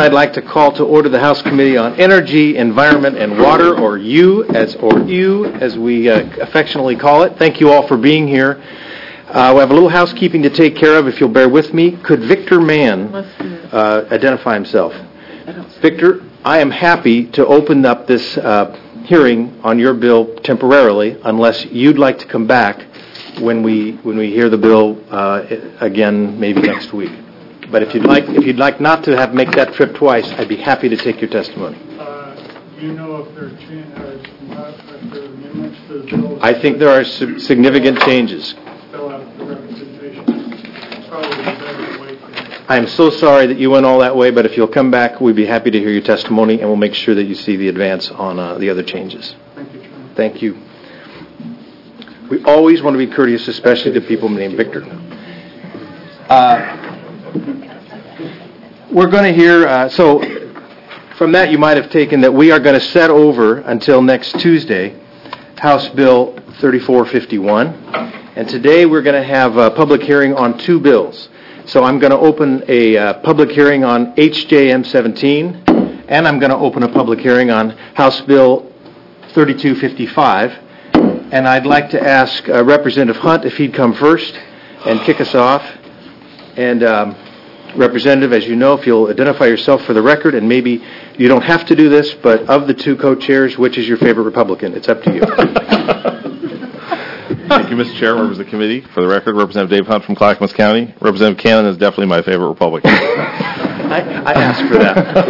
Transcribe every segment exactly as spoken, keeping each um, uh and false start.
I'd like to call to order the House Committee on Energy, Environment, and Water, or U, as or U, as we uh, affectionately call it. Thank you all for being here. Uh, we have a little housekeeping to take care of, if you'll bear with me. Could Victor Mann uh, identify himself? Victor, I am happy to open up this uh, hearing on your bill temporarily, unless you'd like to come back when we when we hear the bill uh, again, maybe next week. But if you'd like, if you'd like not to have make that trip twice, I'd be happy to take your testimony. Uh, do you know if there are, cha- uh, if there are amendments to the bill? I think there are su- significant changes. Spell out the representation. Probably the better way to. I am so sorry that you went all that way, but if you'll come back, we'd be happy to hear your testimony, and we'll make sure that you see the advance on uh, the other changes. Thank you, Chairman. Thank you. We always want to be courteous, especially to people named Victor. Uh, We're going to hear, uh, so from that you might have taken that we are going to set over until next Tuesday House Bill thirty-four fifty-one. And today we're going to have a public hearing on two bills. So I'm going to open a uh, public hearing on H J M seventeen, and I'm going to open a public hearing on House Bill thirty-two fifty-five. And I'd like to ask uh, Representative Hunt if he'd come first and kick us off. And um, Representative, as you know, if you'll identify yourself for the record, and maybe you don't have to do this, but of the two co-chairs, which is your favorite Republican? It's up to you. Thank you, Mister Chair, members of the committee. For the record, Representative Dave Hunt from Clackamas County. Representative Cannon is definitely my favorite Republican. I, I asked for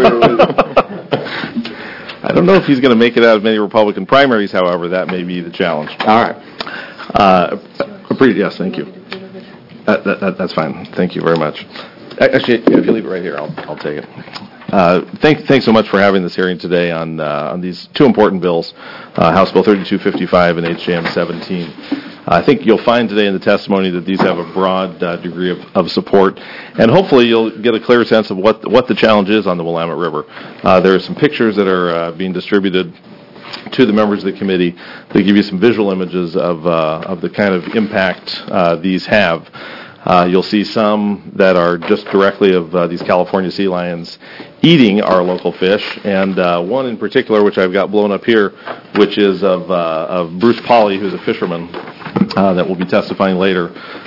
that. I don't know if he's going to make it out of many Republican primaries, however, that may be the challenge. All right. Uh, appre- yes, thank you. That, that, that, that's fine. Thank you very much. Actually, if you leave it right here, I'll, I'll take it. Uh, thank, thanks so much for having this hearing today on uh, on these two important bills, uh, House Bill thirty-two fifty-five and H J M seventeen. I think you'll find today in the testimony that these have a broad uh, degree of, of support, and hopefully you'll get a clear sense of what what the challenge is on the Willamette River. Uh, there are some pictures that are uh, being distributed to the members of the committee that give you some visual images of uh, of the kind of impact uh, these have. Uh, you'll see some that are just directly of uh, these California sea lions eating our local fish, and uh, one in particular, which I've got blown up here, which is of, uh, of Bruce Pauley, who's a fisherman uh, that will be testifying later.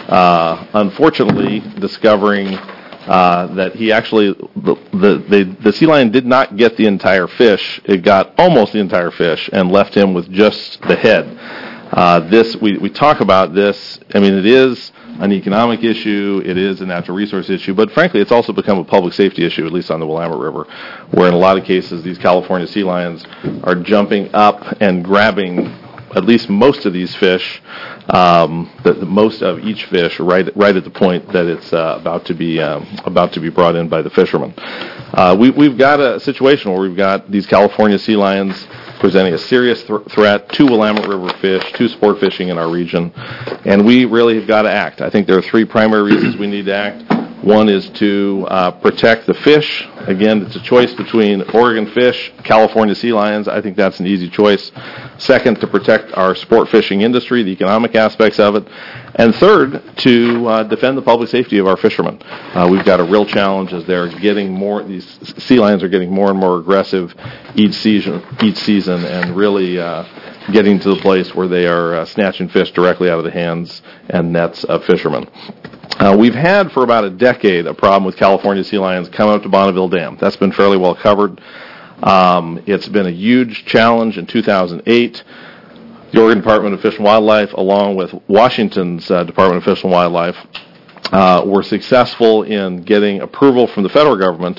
Uh, unfortunately, discovering uh, that he actually, the, the, the, the sea lion did not get the entire fish. It got almost the entire fish and left him with just the head. Uh, this, we, we talk about this, I mean, it is an economic issue, it is a natural resource issue, but frankly, it's also become a public safety issue, at least on the Willamette River, where in a lot of cases, these California sea lions are jumping up and grabbing at least most of these fish, um, the, the most of each fish, right, right at the point that it's uh, about to be um, about to be brought in by the fishermen. Uh, we, we've got a situation where we've got these California sea lions presenting a serious th- threat to Willamette River fish, to sport fishing in our region, and we really have got to act. I think there are three primary reasons we need to act. One is to uh, protect the fish. Again, it's a choice between Oregon fish, California sea lions. I think that's an easy choice. Second, to protect our sport fishing industry, the economic aspects of it. And third, to uh, defend the public safety of our fishermen. Uh, we've got a real challenge as they're getting more, these sea lions are getting more and more aggressive each season, each season and really uh, getting to the place where they are uh, snatching fish directly out of the hands and nets of fishermen. Uh, we've had for about a decade a problem with California sea lions coming up to Bonneville Dam. That's been fairly well covered. Um, it's been a huge challenge in two thousand eight. The Oregon Department of Fish and Wildlife, along with Washington's uh, Department of Fish and Wildlife, uh, were successful in getting approval from the federal government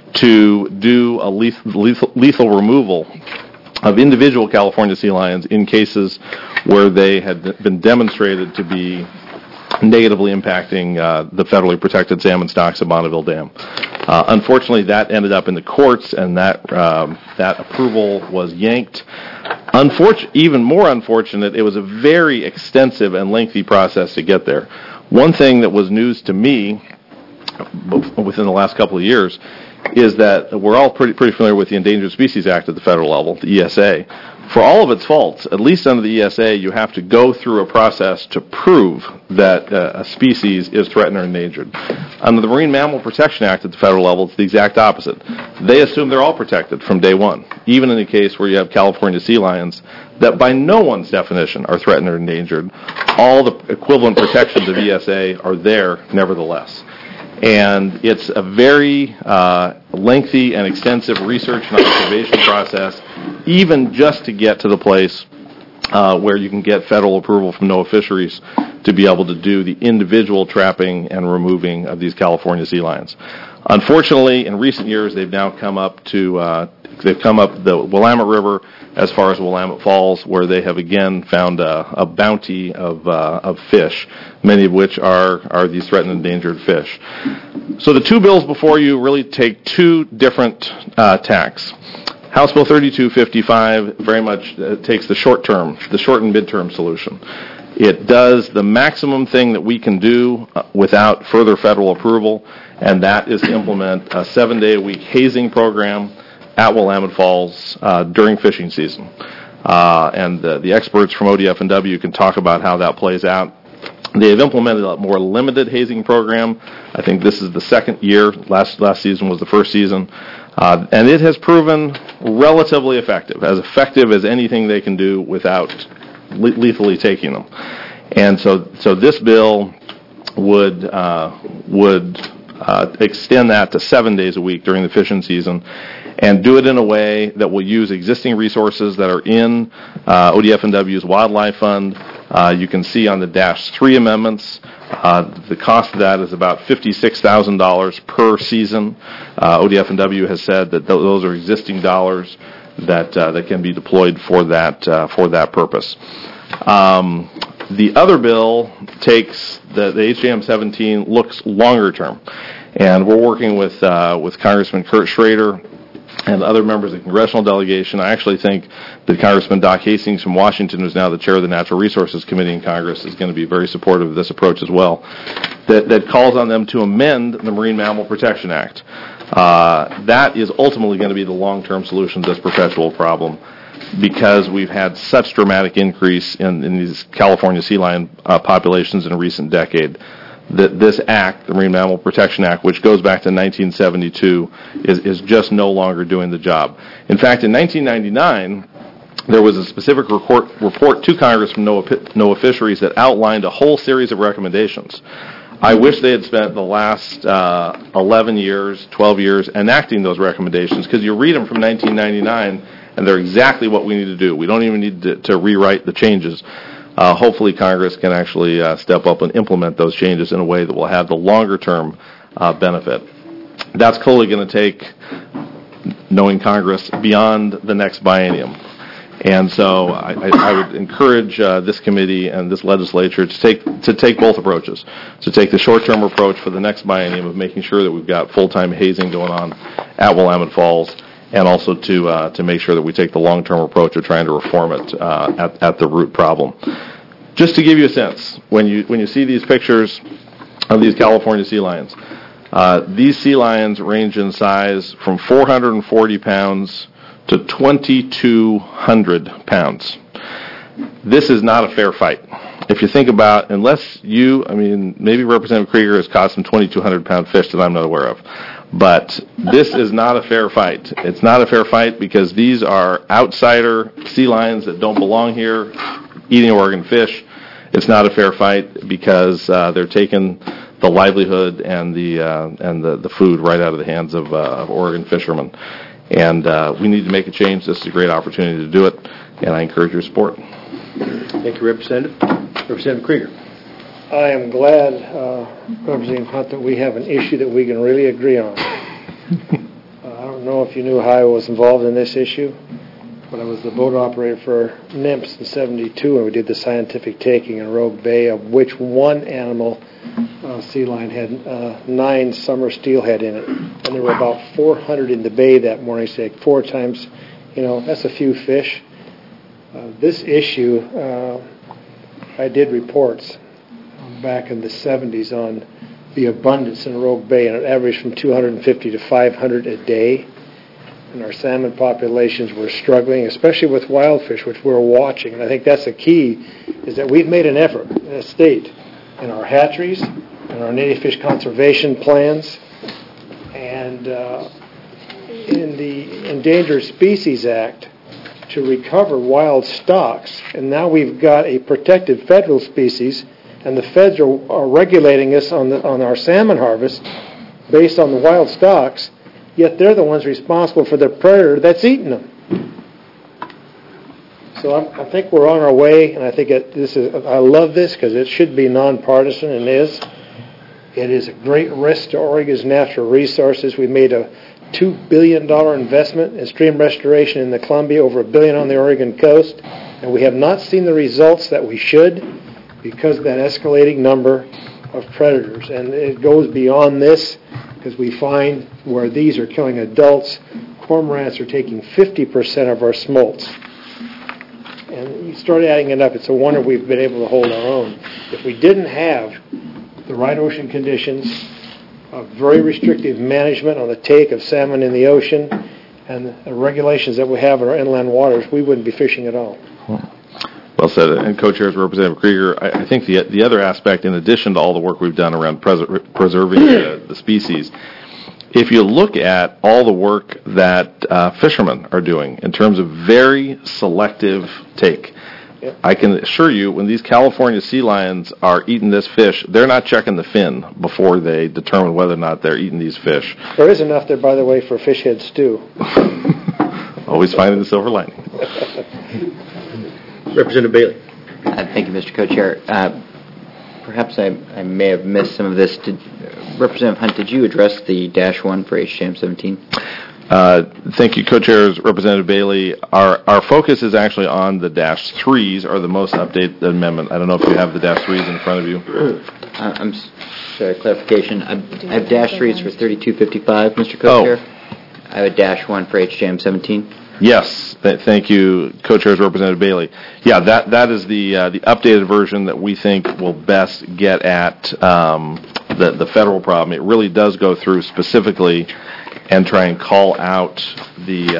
to do a lethal, lethal, lethal removal of individual California sea lions in cases where they had been demonstrated to be negatively impacting uh, the federally protected salmon stocks at Bonneville Dam. Uh, unfortunately, that ended up in the courts, and that um, that approval was yanked. Unfortunate, even more unfortunate, it was a very extensive and lengthy process to get there. One thing that was news to me within the last couple of years, is that we're all pretty pretty familiar with the Endangered Species Act at the federal level, the E S A. For all of its faults, at least under the E S A, you have to go through a process to prove that uh, a species is threatened or endangered. Under the Marine Mammal Protection Act at the federal level, it's the exact opposite. They assume they're all protected from day one, even in the case where you have California sea lions that by no one's definition are threatened or endangered. All the equivalent protections of E S A are there nevertheless. And it's a very uh, lengthy and extensive research and observation process, even just to get to the place uh, where you can get federal approval from NOAA Fisheries to be able to do the individual trapping and removing of these California sea lions. Unfortunately, in recent years, they've now come up to uh, they've come up the Willamette River as far as Willamette Falls, where they have again found a, a bounty of uh, of fish, many of which are are these threatened and endangered fish. So the two bills before you really take two different uh, tacks. House Bill thirty-two fifty-five very much uh, takes the short term, the short and midterm solution. It does the maximum thing that we can do uh, without further federal approval, and that is to implement a seven-day-a-week hazing program at Willamette Falls uh, during fishing season. Uh, and uh, the experts from O D F and W can talk about how that plays out. They have implemented a more limited hazing program. I think this is the second year. Last last season was the first season. Uh, and it has proven relatively effective, as effective as anything they can do without le- lethally taking them. And so so this bill would uh, would uh, extend that to seven days a week during the fishing season, and do it in a way that will use existing resources that are in uh, O D F and W's Wildlife Fund. Uh, you can see on the Dash three amendments, uh, the cost of that is about fifty-six thousand dollars per season. Uh, O D F and W has said that th- those are existing dollars that uh, that can be deployed for that uh, for that purpose. Um, the other bill takes the, the H J M seventeen looks longer term, and we're working with uh, with Congressman Kurt Schrader and other members of the congressional delegation. I actually think that Congressman Doc Hastings from Washington, who's now the chair of the Natural Resources Committee in Congress, is going to be very supportive of this approach as well, that, that calls on them to amend the Marine Mammal Protection Act. Uh, that is ultimately going to be the long-term solution to this perpetual problem, because we've had such dramatic increase in, in these California sea lion uh, populations in a recent decade. That this act, the Marine Mammal Protection Act, which goes back to nineteen seventy-two, is, is just no longer doing the job. In fact, in nineteen ninety-nine, there was a specific report, report to Congress from NOAA, NOAA Fisheries that outlined a whole series of recommendations. I wish they had spent the last uh, eleven years, twelve years enacting those recommendations, because you read them from nineteen ninety-nine, and they're exactly what we need to do. We don't even need to, to rewrite the changes. Uh, hopefully Congress can actually uh, step up and implement those changes in a way that will have the longer-term uh, benefit. That's clearly going to take, knowing Congress, beyond the next biennium. And so I, I, I would encourage uh, this committee and this legislature to take to take both approaches, to take the short-term approach for the next biennium of making sure that we've got full-time hazing going on at Willamette Falls, and also to uh, to make sure that we take the long-term approach of trying to reform it uh, at, at the root problem. Just to give you a sense, when you when you see these pictures of these California sea lions, uh, these sea lions range in size from four hundred forty pounds to twenty-two hundred pounds. This is not a fair fight. If you think about, unless you, I mean, maybe Representative Krieger has caught some twenty-two hundred pound fish that I'm not aware of. But this is not a fair fight. It's not a fair fight because these are outsider sea lions that don't belong here, eating Oregon fish. It's not a fair fight because uh, they're taking the livelihood and the uh, and the, the food right out of the hands of, uh, of Oregon fishermen. And uh, we need to make a change. This is a great opportunity to do it, and I encourage your support. Thank you, Representative. Representative Krieger. I am glad, uh, Representative Hunt, that we have an issue that we can really agree on. uh, I don't know if you knew how I was involved in this issue, but I was the boat operator for NIMS in seventy-two, and we did the scientific taking in Rogue Bay, of which one animal, uh, sea lion, had uh, nine summer steelhead in it. And there were about four hundred in the bay that morning, so like four times, you know, that's a few fish. Uh, this issue, uh, I did reports back in the seventies on the abundance in Rogue Bay, and it averaged from two hundred fifty to five hundred a day. And our salmon populations were struggling, especially with wild fish, which we're watching. And I think that's the key, is that we've made an effort in the state, in our hatcheries, in our native fish conservation plans, and uh, in the Endangered Species Act to recover wild stocks. And now we've got a protected federal species, and the feds are, are regulating us on, the, on our salmon harvest based on the wild stocks, yet they're the ones responsible for the predator that's eating them. So I'm, I think we're on our way, and I think it, this is. I love this because it should be nonpartisan, and is. It is a great risk to Oregon's natural resources. We made a two billion dollars investment in stream restoration in the Columbia, over a billion on the Oregon coast, and we have not seen the results that we should because of that escalating number of predators. And it goes beyond this, because we find where these are killing adults, cormorants are taking fifty percent of our smolts. And you start adding it up, it's a wonder we've been able to hold our own. If we didn't have the right ocean conditions, a very restrictive management on the take of salmon in the ocean, and the regulations that we have in our inland waters, we wouldn't be fishing at all. Well said. And Co-Chairs Representative Krieger, I, I think the the other aspect, in addition to all the work we've done around pres- preserving the, the species, if you look at all the work that uh, fishermen are doing in terms of very selective take, yep. I can assure you, when these California sea lions are eating this fish, they're not checking the fin before they determine whether or not they're eating these fish. There is enough there, by the way, for fish head stew. Always finding the silver lining. Representative Bailey. Uh, thank you, Mister Co-Chair. Uh, perhaps I, I may have missed some of this. Did, uh, Representative Hunt, did you address the dash one for H J M seventeen? Uh, thank you, Co-Chairs Representative Bailey. Our our focus is actually on the dash threes, or the most updated amendment. I don't know if you have the dash threes in front of you. Uh, I'm sorry, clarification. I, I have dash threes for thirty-two fifty-five, Mister Co-Chair. Oh. I have a dash one for H J M seventeen. Yes, th- thank you, Co-Chairs Representative Bailey. Yeah, that that is the uh, the updated version that we think will best get at um, the the federal problem. It really does go through specifically and try and call out the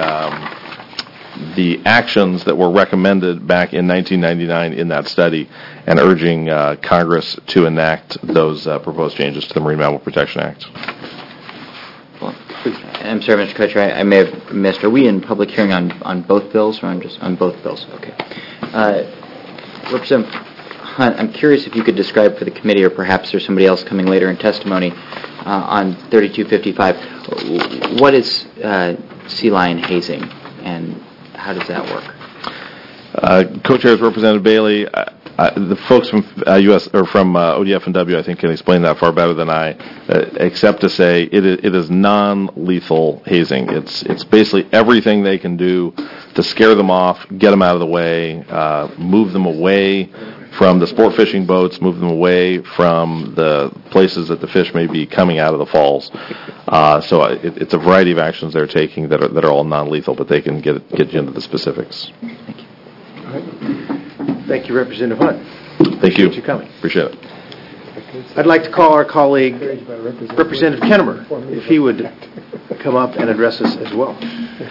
um, the actions that were recommended back in nineteen ninety-nine in that study, and urging uh, Congress to enact those uh, proposed changes to the Marine Mammal Protection Act. Well, I'm sorry, Mister Co-Chair, I, I may have missed. Are we in public hearing on, on both bills, or I'm just on both bills? Okay. Uh, Representative Hunt, I'm curious if you could describe for the committee, or perhaps there's somebody else coming later in testimony, uh, on thirty-two fifty-five, what is uh, sea lion hazing, and how does that work? Uh, Co-Chairs Representative Bailey, uh, uh, the folks from uh, U S or from uh, O D F and W, I think, can explain that far better than I, uh, except to say it is, it is non-lethal hazing. It's it's basically everything they can do to scare them off, get them out of the way, uh, move them away from the sport fishing boats, move them away from the places that the fish may be coming out of the falls. Uh, so it, it's a variety of actions they're taking that are that are all non-lethal, but they can get get you into the specifics. Thank you. All right. Thank you, Representative Hunt. Thank you. Appreciate you coming. Appreciate it. I'd like to call our colleague, Representative Kennemer, if he would come up and address us as well.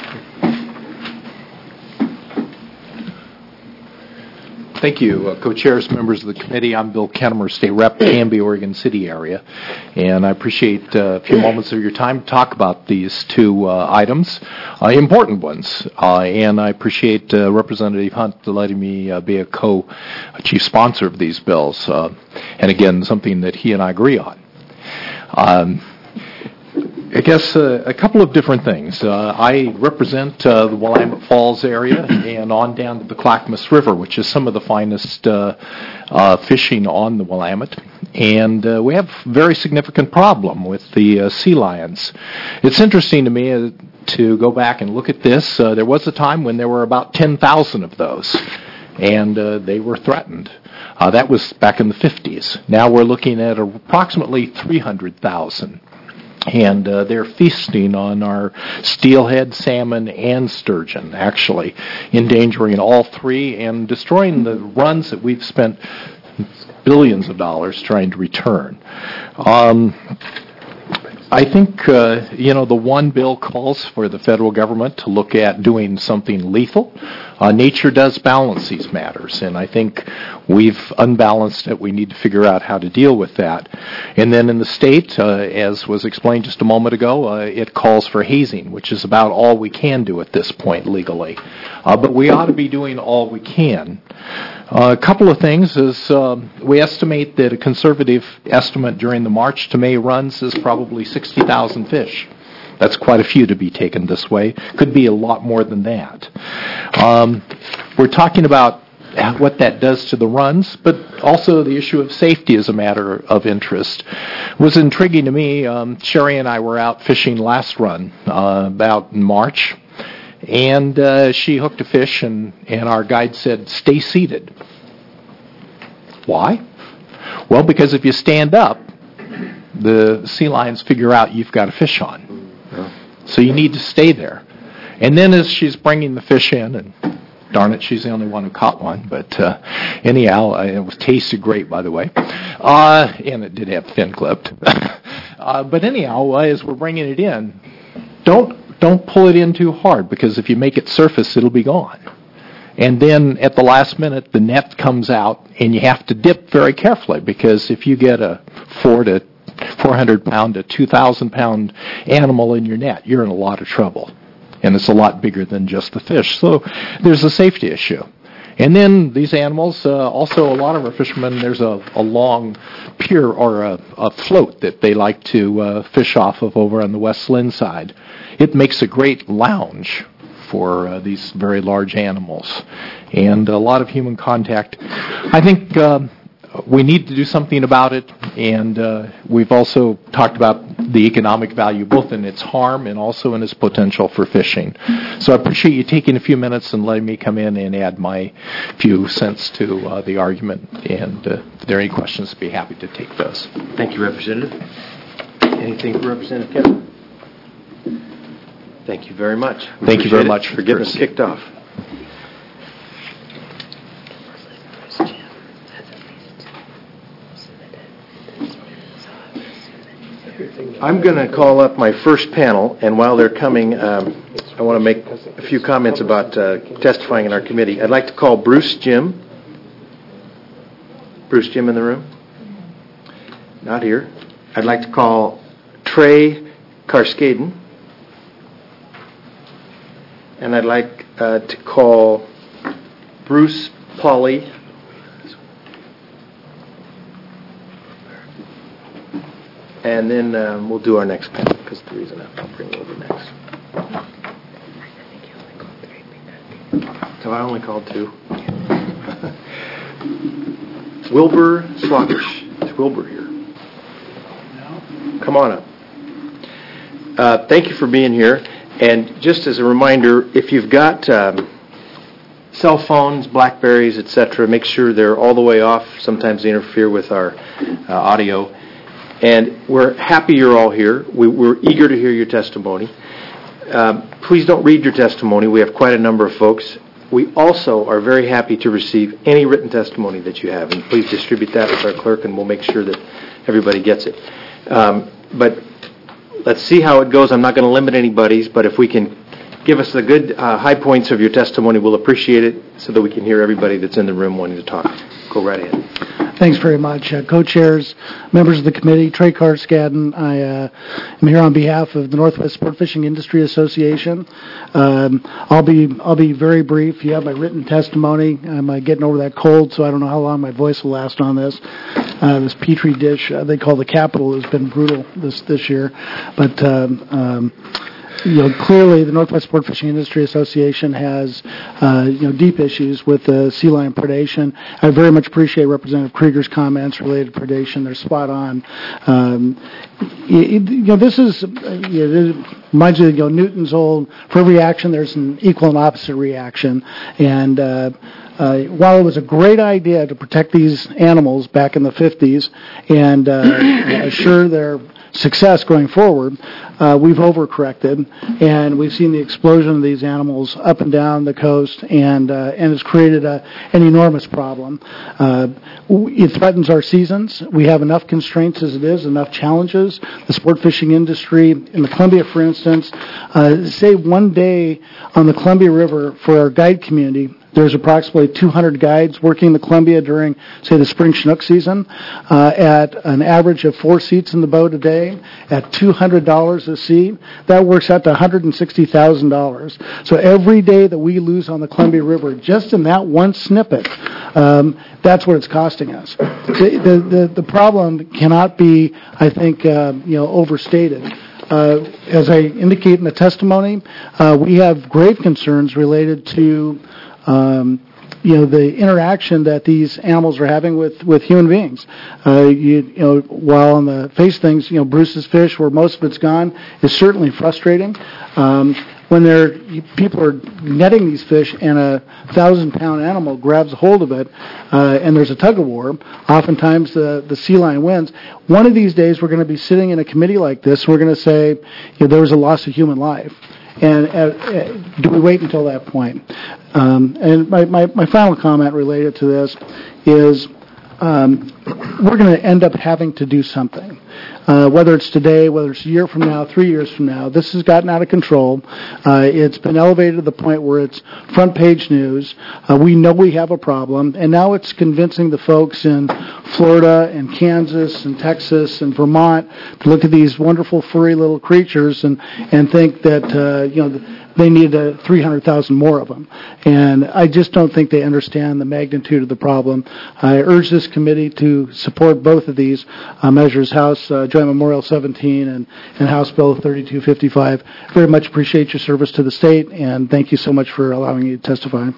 Thank you, uh, co-chairs, members of the committee. I'm Bill Kennemer, State Rep, Canby, Oregon City area, and I appreciate uh, a few moments of your time to talk about these two uh, items, uh, important ones, uh, and I appreciate uh, Representative Hunt letting me uh, be a co-chief sponsor of these bills, uh, and again, something that he and I agree on. Um, I guess uh, a couple of different things. Uh, I represent uh, the Willamette Falls area and on down to the Clackamas River, which is some of the finest uh, uh, fishing on the Willamette. And uh, we have a very significant problem with the uh, sea lions. It's interesting to me uh, to go back and look at this. Uh, there was a time when there were about ten thousand of those, and uh, they were threatened. Uh, that was back in the fifties. Now we're looking at approximately three hundred thousand. And uh, they're feasting on our steelhead, salmon, and sturgeon, actually, endangering all three and destroying the runs that we've spent billions of dollars trying to return. Um, I think, uh, you know, the one bill calls for the federal government to look at doing something lethal. Uh, nature does balance these matters, and I think we've unbalanced it. We need to figure out how to deal with that. And then in the state, uh, as was explained just a moment ago, uh, it calls for hazing, which is about all we can do at this point legally. Uh, but we ought to be doing all we can. Uh, a couple of things is um, we estimate that a conservative estimate during the March to May runs is probably sixty thousand fish. That's quite a few to be taken this way. Could be a lot more than that. Um, we're talking about what that does to the runs, but also the issue of safety is a matter of interest. It was intriguing to me. Um, Sherry and I were out fishing last run, uh, about in March, and uh, she hooked a fish, and, and our guide said, "Stay seated." Why? Well, because if you stand up, the sea lions figure out you've got a fish on. So you need to stay there. And then as she's bringing the fish in, and darn it, she's the only one who caught one, but uh, anyhow, uh, it was tasted great, by the way, uh, and it did have fin clipped. uh, but anyhow, uh, as we're bringing it in, don't don't pull it in too hard, because if you make it surface, it'll be gone. And then at the last minute, the net comes out, and you have to dip very carefully, because if you get a four to four hundred pound to two thousand pound animal in your net, you're in a lot of trouble. And it's a lot bigger than just the fish. So there's a safety issue. And then these animals, uh, also a lot of our fishermen, there's a, a long pier or a, a float that they like to uh, fish off of over on the West Lynn side. It makes a great lounge for uh, these very large animals. And a lot of human contact. I think Uh, we need to do something about it, and uh, we've also talked about the economic value, both in its harm and also in its potential for fishing. So I appreciate you taking a few minutes and letting me come in and add my few cents to uh, the argument. And uh, if there are any questions, I'd be happy to take those. Thank you, Representative. Anything for Representative Kevin? Thank you very much. We Thank you very appreciate much it for getting us kicked off. I'm going to call up my first panel, and while they're coming, um, I want to make a few comments about uh, testifying in our committee. I'd like to call Bruce Jim. Bruce Jim in the room? Not here. I'd like to call Trey Karskaden. And I'd like uh, to call Bruce Pauley. And then um, we'll do our next panel, because the reason I'll bring it over next. So I only called two. Wilbur Slockish. Is Wilbur here? Come on up. Uh, thank you for being here. And just as a reminder, if you've got um, cell phones, Blackberries, et cetera, make sure they're all the way off. Sometimes they interfere with our uh, audio. And we're happy you're all here. We, we're eager to hear your testimony. Um, please don't read your testimony. We have quite a number of folks. We also are very happy to receive any written testimony that you have. And please distribute that with our clerk, and we'll make sure that everybody gets it. Um, but let's see how it goes. I'm not going to limit anybody's, but if we can give us the good uh, high points of your testimony, we'll appreciate it, so that we can hear everybody that's in the room wanting to talk. Go right ahead. Thanks very much. Uh, co-chairs, members of the committee, Trey Karskaden. I uh, am here on behalf of the Northwest Sport Fishing Industry Association. Um, I'll be I'll be very brief. You have my written testimony. I'm uh, getting over that cold, so I don't know how long my voice will last on this. Uh, this Petri dish uh, they call the Capitol has been brutal this this year, but um, um, you know, clearly the Northwest Sport Fishing Industry Association has, uh, you know, deep issues with uh, sea lion predation. I very much appreciate Representative Krieger's comments related to predation. They're spot on. Um, you, you know, this is, uh, you know, this reminds you of, you know, Newton's old, for every action there's an equal and opposite reaction. And uh, uh, while it was a great idea to protect these animals back in the fifties and uh, assure their success going forward, uh, we've overcorrected, and we've seen the explosion of these animals up and down the coast, and uh, and it's created a, an enormous problem. Uh, it threatens our seasons. We have enough constraints as it is, enough challenges. The sport fishing industry in the Columbia, for instance, uh, say one day on the Columbia River for our guide community, there's approximately two hundred guides working the Columbia during, say, the spring Chinook season uh, at an average of four seats in the boat a day at two hundred dollars a seat. That works out to one hundred sixty thousand dollars. So every day that we lose on the Columbia River, just in that one snippet, um, that's what it's costing us. The, the, the, the problem cannot be, I think, uh, you know, overstated. Uh, as I indicate in the testimony, uh, we have grave concerns related to Um, you know, the interaction that these animals are having with, with human beings. Uh, you, you know, while on the face of things, you know, Bruce's fish, where most of it's gone, is certainly frustrating. Um, when they're, people are netting these fish and a thousand-pound animal grabs a hold of it, uh, and there's a tug-of-war, oftentimes the, the sea lion wins. One of these days, we're going to be sitting in a committee like this, and we're going to say, you know, there was a loss of human life. And uh, uh, do we wait until that point? Um, and my, my, my final comment related to this is um, we're going to end up having to do something. Uh, whether it's today, whether it's a year from now, three years from now, this has gotten out of control. Uh, it's been elevated to the point where it's front page news. Uh, we know we have a problem, and now it's convincing the folks in Florida and Kansas and Texas and Vermont to look at these wonderful furry little creatures and, and think that, uh, you know, they need uh, three hundred thousand more of them. And I just don't think they understand the magnitude of the problem. I urge this committee to support both of these uh, measures, House uh, Joint Memorial seventeen and, and House Bill thirty-two fifty-five. Very much appreciate your service to the state, and thank you so much for allowing me to testify.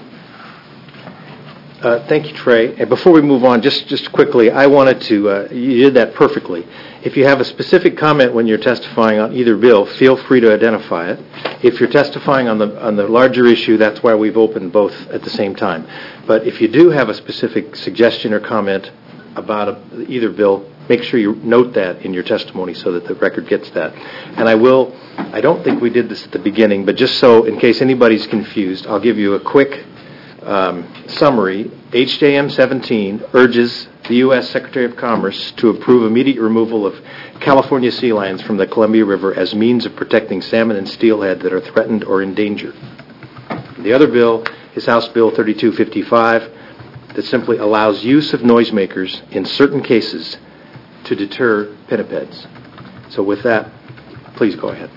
Uh, thank you, Trey. And before we move on, just, just quickly, I wanted to, uh, you did that perfectly. If you have a specific comment when you're testifying on either bill, feel free to identify it. If you're testifying on the on the larger issue, that's why we've opened both at the same time. But if you do have a specific suggestion or comment about a, either bill, make sure you note that in your testimony so that the record gets that. And I will, I don't think we did this at the beginning, but just so in case anybody's confused, I'll give you a quick um, summary. H J M seventeen urges the U S Secretary of Commerce to approve immediate removal of California sea lions from the Columbia River as means of protecting salmon and steelhead that are threatened or endangered. The other bill is House Bill thirty-two fifty-five that simply allows use of noisemakers in certain cases to deter pinnipeds. So with that, please go ahead.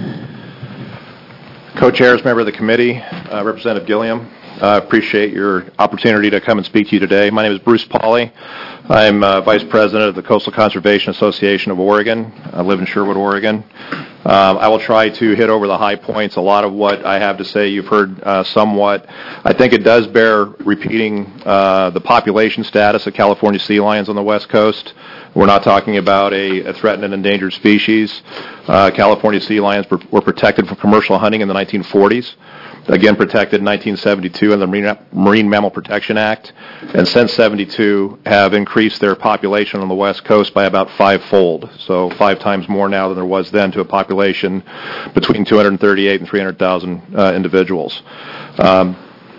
Co-chairs, member of the committee, uh, Representative Gilliam, I uh, appreciate your opportunity to come and speak to you today. My name is Bruce Pauley. I'm uh, Vice President of the Coastal Conservation Association of Oregon. I live in Sherwood, Oregon. Um, I will try to hit over the high points. A lot of what I have to say you've heard uh, somewhat. I think it does bear repeating uh, the population status of California sea lions on the West Coast. We're not talking about a, a threatened and endangered species. Uh, California sea lions were, were protected from commercial hunting in the nineteen forties. Again, protected in nineteen seventy-two in the Marine, Marine Mammal Protection Act, and since seventy-two have increased their population on the West Coast by about five-fold, so five times more now than there was then, to a population between two hundred thirty-eight and three hundred thousand uh, individuals. Um,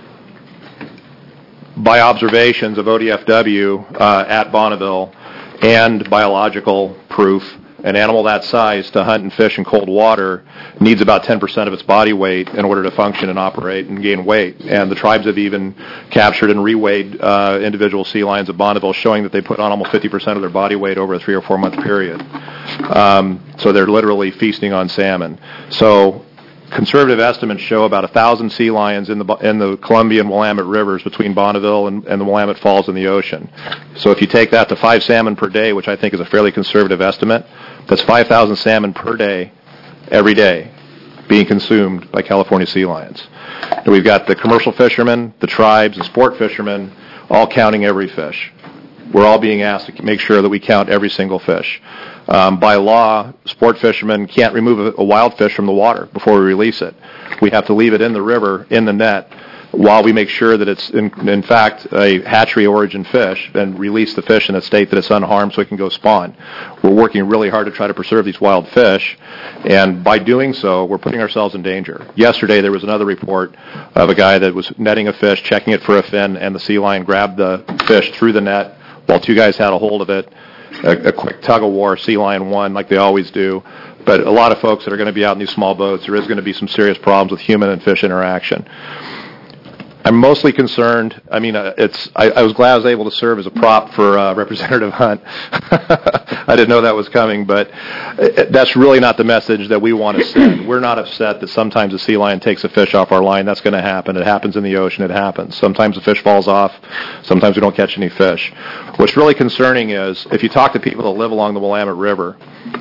by observations of O D F W uh, at Bonneville and biological proof, an animal that size to hunt and fish in cold water needs about ten percent of its body weight in order to function and operate and gain weight. And the tribes have even captured and reweighed uh, individual sea lions at Bonneville, showing that they put on almost fifty percent of their body weight over a three or four month period. Um, so they're literally feasting on salmon. So conservative estimates show about one thousand sea lions in the in the Columbia and Willamette rivers between Bonneville and, and the Willamette Falls in the ocean. So if you take that to five salmon per day, which I think is a fairly conservative estimate, that's five thousand salmon per day, every day, being consumed by California sea lions. And we've got the commercial fishermen, the tribes, and sport fishermen all counting every fish. We're all being asked to make sure that we count every single fish. Um, by law, sport fishermen can't remove a, a wild fish from the water before we release it. We have to leave it in the river, in the net, while we make sure that it's, in, in fact, a hatchery origin fish and release the fish in a state that it's unharmed so it can go spawn. We're working really hard to try to preserve these wild fish, and by doing so, we're putting ourselves in danger. Yesterday, there was another report of a guy that was netting a fish, checking it for a fin, and the sea lion grabbed the fish through the net while two guys had a hold of it. A, a quick tug-of-war, sea lion won, like they always do. But a lot of folks that are going to be out in these small boats, there is going to be some serious problems with human and fish interaction. I'm mostly concerned, I mean, uh, it's. I, I was glad I was able to serve as a prop for uh, Representative Hunt. I didn't know that was coming, but it, that's really not the message that we want to send. We're not upset that sometimes a sea lion takes a fish off our line. That's going to happen. It happens in the ocean. It happens. Sometimes the fish falls off. Sometimes we don't catch any fish. What's really concerning is if you talk to people that live along the Willamette River,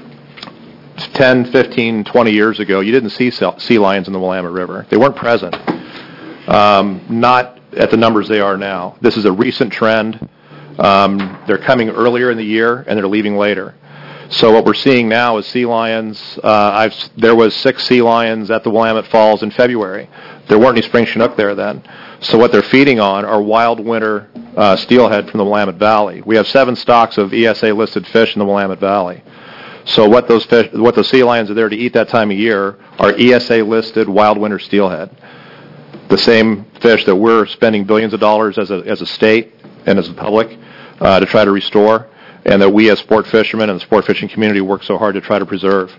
ten, fifteen, twenty years ago, you didn't see sea lions in the Willamette River. They weren't present. Um, not at the numbers they are now. This is a recent trend. Um, they're coming earlier in the year, and they're leaving later. So what we're seeing now is sea lions. Uh, I've, there was six sea lions at the Willamette Falls in February. There weren't any spring Chinook there then. So what they're feeding on are wild winter uh, steelhead from the Willamette Valley. We have seven stocks of E S A-listed fish in the Willamette Valley. So what those fish, what those sea lions are there to eat that time of year are E S A-listed wild winter steelhead. The same fish that we're spending billions of dollars as a as a state and as a public uh, to try to restore, and that we as sport fishermen and the sport fishing community work so hard to try to preserve.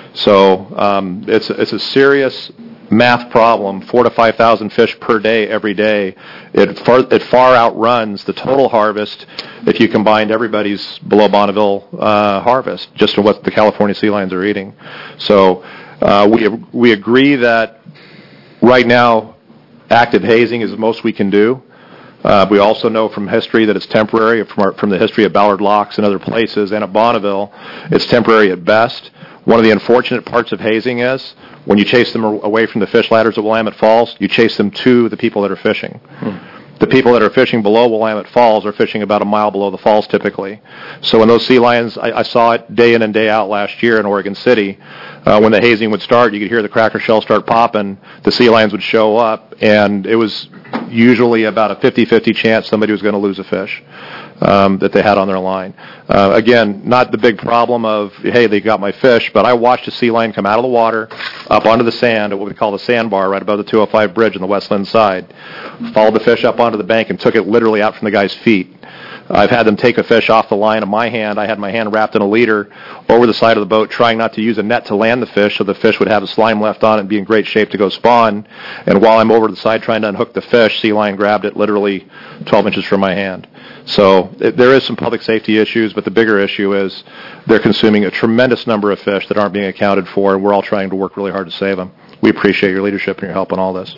So um, it's it's a serious math problem. Four to five thousand fish per day every day. It far it far outruns the total harvest if you combined everybody's below Bonneville uh, harvest, just from what the California sea lions are eating. So uh, we we agree that right now, active hazing is the most we can do. Uh, we also know from history that it's temporary, from, our, from the history of Ballard Locks and other places, and at Bonneville, it's temporary at best. One of the unfortunate parts of hazing is when you chase them away from the fish ladders at Willamette Falls, you chase them to the people that are fishing. Hmm. The people that are fishing below Willamette Falls are fishing about a mile below the falls typically. So when those sea lions, I, I saw it day in and day out last year in Oregon City, uh, when the hazing would start, you could hear the cracker shells start popping, the sea lions would show up, and it was usually about a fifty-fifty chance somebody was going to lose a fish um, that they had on their line. Uh, again, not the big problem of, hey, they got my fish, but I watched a sea lion come out of the water, up onto the sand, at what we call the sandbar, right above the two oh five bridge on the Westland side, followed the fish up onto the bank and took it literally out from the guy's feet. I've had them take a fish off the line of my hand. I had my hand wrapped in a leader over the side of the boat, trying not to use a net to land the fish so the fish would have a slime left on it and be in great shape to go spawn. And while I'm over to the side trying to unhook the fish, sea lion grabbed it literally twelve inches from my hand. So it, there is some public safety issues, but the bigger issue is they're consuming a tremendous number of fish that aren't being accounted for, and we're all trying to work really hard to save them. We appreciate your leadership and your help on all this.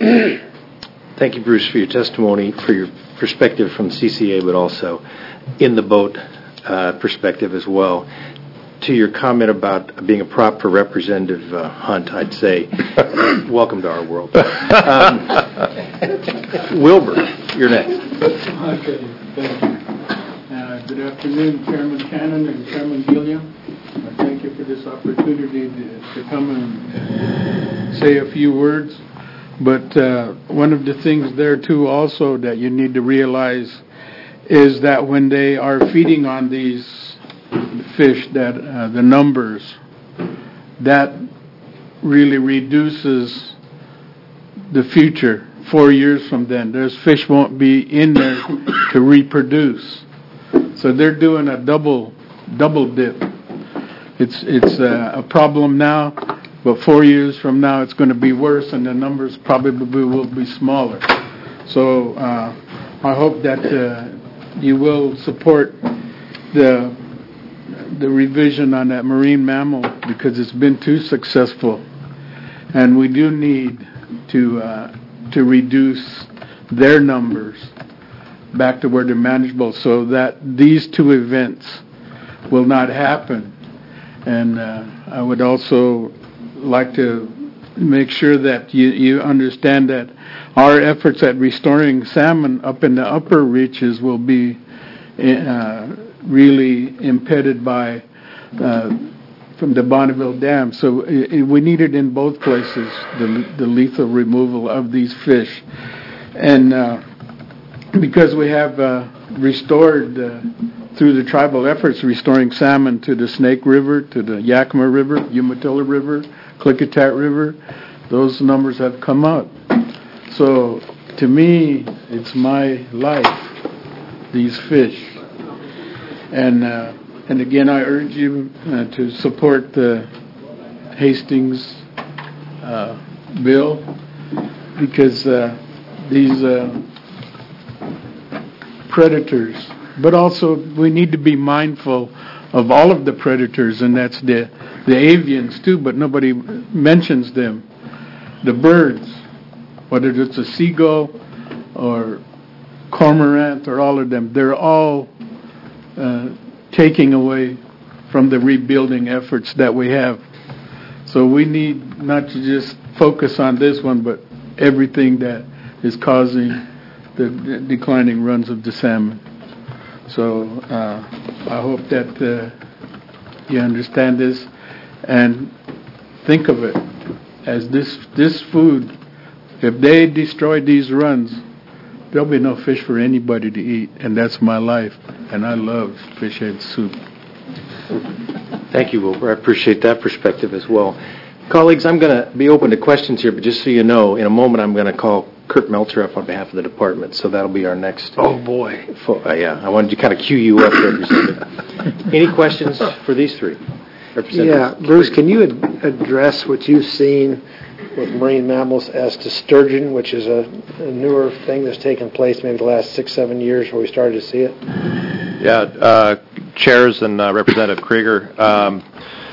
Thank you, Bruce, for your testimony, for your perspective from C C A, but also in the boat uh, perspective as well. To your comment about being a prop for Representative uh, Hunt, I'd say, welcome to our world. Um, Wilbur, you're next. Okay, thank you. Uh, good afternoon, Chairman Cannon and Chairman Gilliam. I thank you for this opportunity to, to come and say a few words. But uh, one of the things there, too, also that you need to realize is that when they are feeding on these fish, that uh, the numbers, that really reduces the future four years from then. Those fish won't be in there to reproduce. So they're doing a double double dip. It's, it's uh, a problem now, but four years from now it's going to be worse, and the numbers probably will be smaller. So uh, I hope that uh, you will support the the revision on that marine mammal, because it's been too successful, and we do need to uh, to reduce their numbers back to where they're manageable, so that these two events will not happen. And uh, I would also like to make sure that you, you understand that our efforts at restoring salmon up in the upper reaches will be uh, really impeded by uh, from the Bonneville Dam. So it, we need it in both places, the, the lethal removal of these fish. And uh, because we have uh, restored, uh, through the tribal efforts, restoring salmon to the Snake River, to the Yakima River, Umatilla River, Klickitat River, those numbers have come up. So to me, it's my life, these fish. And uh, and again, I urge you uh, to support the Hastings uh, bill, because uh, these uh, predators, but also we need to be mindful of all of the predators, and that's the, the avians too, but nobody mentions them. The birds, whether it's a seagull or cormorant or all of them, they're all uh, taking away from the rebuilding efforts that we have. So we need not to just focus on this one, but everything that is causing the de- declining runs of the salmon. So uh, I hope that uh, you understand this and think of it as this this food. If they destroy these runs, there'll be no fish for anybody to eat, and that's my life. And I love fish head soup. Thank you, Wilbur. I appreciate that perspective as well. Colleagues, I'm going to be open to questions here, but just so you know, in a moment I'm going to call Kurt Melcher up on behalf of the department, so that'll be our next. Oh, boy. Fo- uh, yeah, I wanted to kind of cue you up, Representative. Any questions for these three? Yeah, Bruce, can you ad- address what you've seen with marine mammals as to sturgeon, which is a, a newer thing that's taken place maybe the last six, seven years where we started to see it? Yeah, uh, chairs and uh, Representative Krieger. Um,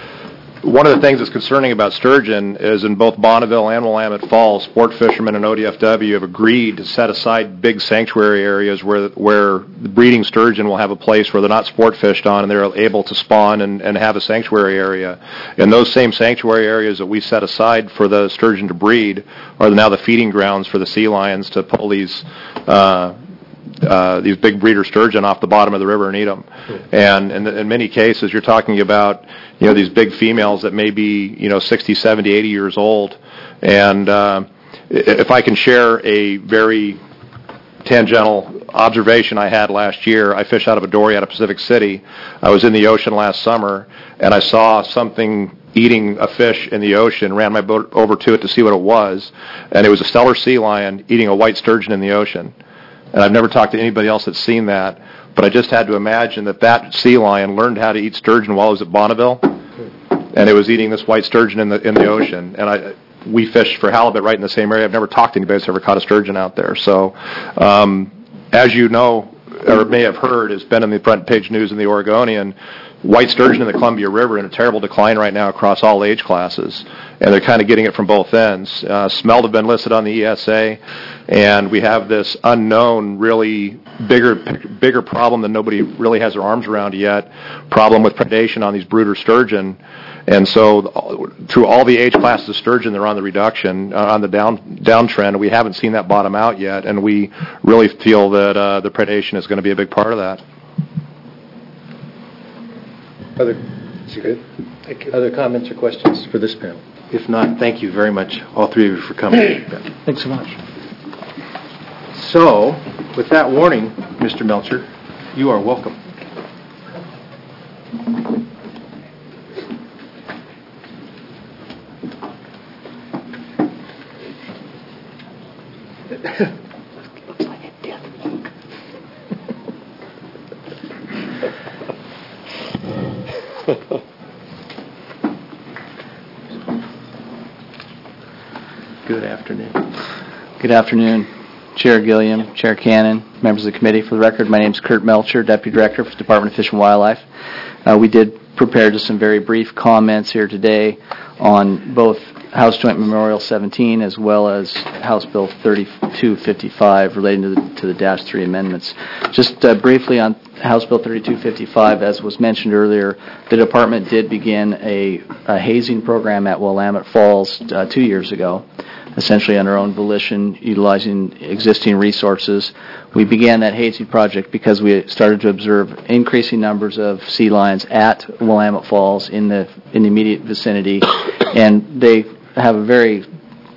one of the things that's concerning about sturgeon is in both Bonneville and Willamette Falls, sport fishermen and O D F W have agreed to set aside big sanctuary areas where where the breeding sturgeon will have a place where they're not sport fished on and they're able to spawn and, and have a sanctuary area. And those same sanctuary areas that we set aside for the sturgeon to breed are now the feeding grounds for the sea lions to pull these uh, Uh, these big breeder sturgeon off the bottom of the river and eat them. And, and in many cases, you're talking about, you know, these big females that may be, you know, sixty, seventy, eighty years old. And uh, if I can share a very tangential observation I had last year, I fished out of a dory out of Pacific City. I was in the ocean last summer, and I saw something eating a fish in the ocean, ran my boat over to it to see what it was, and it was a Steller sea lion eating a white sturgeon in the ocean. And I've never talked to anybody else that's seen that, but I just had to imagine that that sea lion learned how to eat sturgeon while it was at Bonneville, and it was eating this white sturgeon in the in the ocean. And I we fished for halibut right in the same area. I've never talked to anybody that's ever caught a sturgeon out there. So, um, as you know, or may have heard, it's been in the front page news in the Oregonian. White sturgeon in the Columbia River in a terrible decline right now across all age classes, and they're kind of getting it from both ends. Uh, smelt have been listed on the E S A, and we have this unknown, really bigger bigger problem that nobody really has their arms around yet, problem with predation on these brooder sturgeon. And so through all the age classes of sturgeon, they're on the reduction, uh, on the down downtrend. We haven't seen that bottom out yet, and we really feel that uh, the predation is going to be a big part of that. Other, is it good? Thank you. Other comments or questions for this panel? If not, thank you very much, all three of you, for coming. Thanks so much. So, with that warning, Mister Melcher, you are welcome. Good afternoon. Good afternoon, Chair Gilliam, Chair Cannon, members of the committee. For the record, my name is Kurt Melcher, Deputy Director for the Department of Fish and Wildlife. Uh, we did prepare just some very brief comments here today on both House Joint Memorial seventeen as well as House Bill thirty-two fifty-five relating to the, to the Dash three amendments. Just uh, briefly on House Bill thirty-two fifty-five, as was mentioned earlier, the department did begin a, a hazing program at Willamette Falls uh, two years ago, essentially on our own volition, utilizing existing resources. We began that hazing project because we started to observe increasing numbers of sea lions at Willamette Falls in the in the immediate vicinity, and they have a very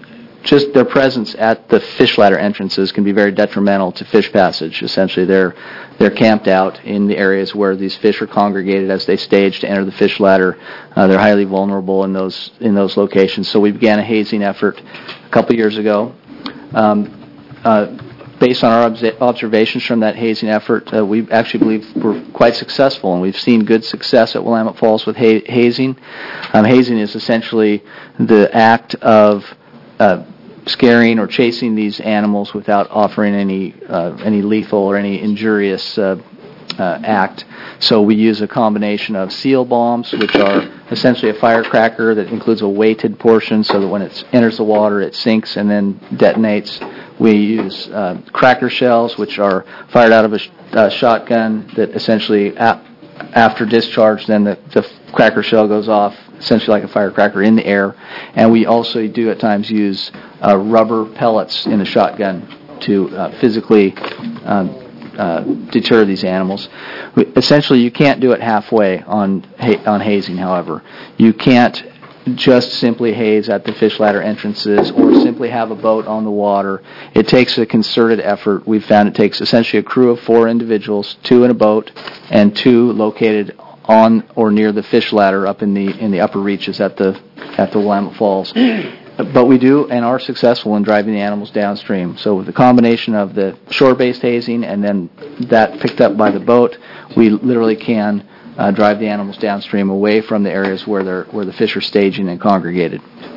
just their presence at the fish ladder entrances can be very detrimental to fish passage. Essentially, they're they're camped out in the areas where these fish are congregated as they stage to enter the fish ladder. Uh, they're highly vulnerable in those in those locations. So we began a hazing effort a couple years ago. Um, uh, based on our obs- observations from that hazing effort, uh, we actually believe we're quite successful, and we've seen good success at Willamette Falls with ha- hazing. Um, hazing is essentially the act of uh, scaring or chasing these animals without offering any uh, any lethal or any injurious uh, uh, act. So we use a combination of seal bombs, which are essentially a firecracker that includes a weighted portion so that when it enters the water it sinks and then detonates. We use uh, cracker shells, which are fired out of a sh- uh, shotgun that essentially, ap- after discharge, then the, the cracker shell goes off, essentially like a firecracker in the air. And we also do at times use uh, rubber pellets in a shotgun to uh, physically um, uh, deter these animals. We, essentially, you can't do it halfway on ha- on hazing, however. You can't just simply haze at the fish ladder entrances or simply have a boat on the water. It takes a concerted effort. We've found it takes essentially a crew of four individuals, two in a boat and two located on or near the fish ladder up in the in the upper reaches at the at the Willamette Falls. But we do and are successful in driving the animals downstream. So with the combination of the shore-based hazing and then that picked up by the boat, we literally can Uh, drive the animals downstream away from the areas where they're where the fish are staging and congregated.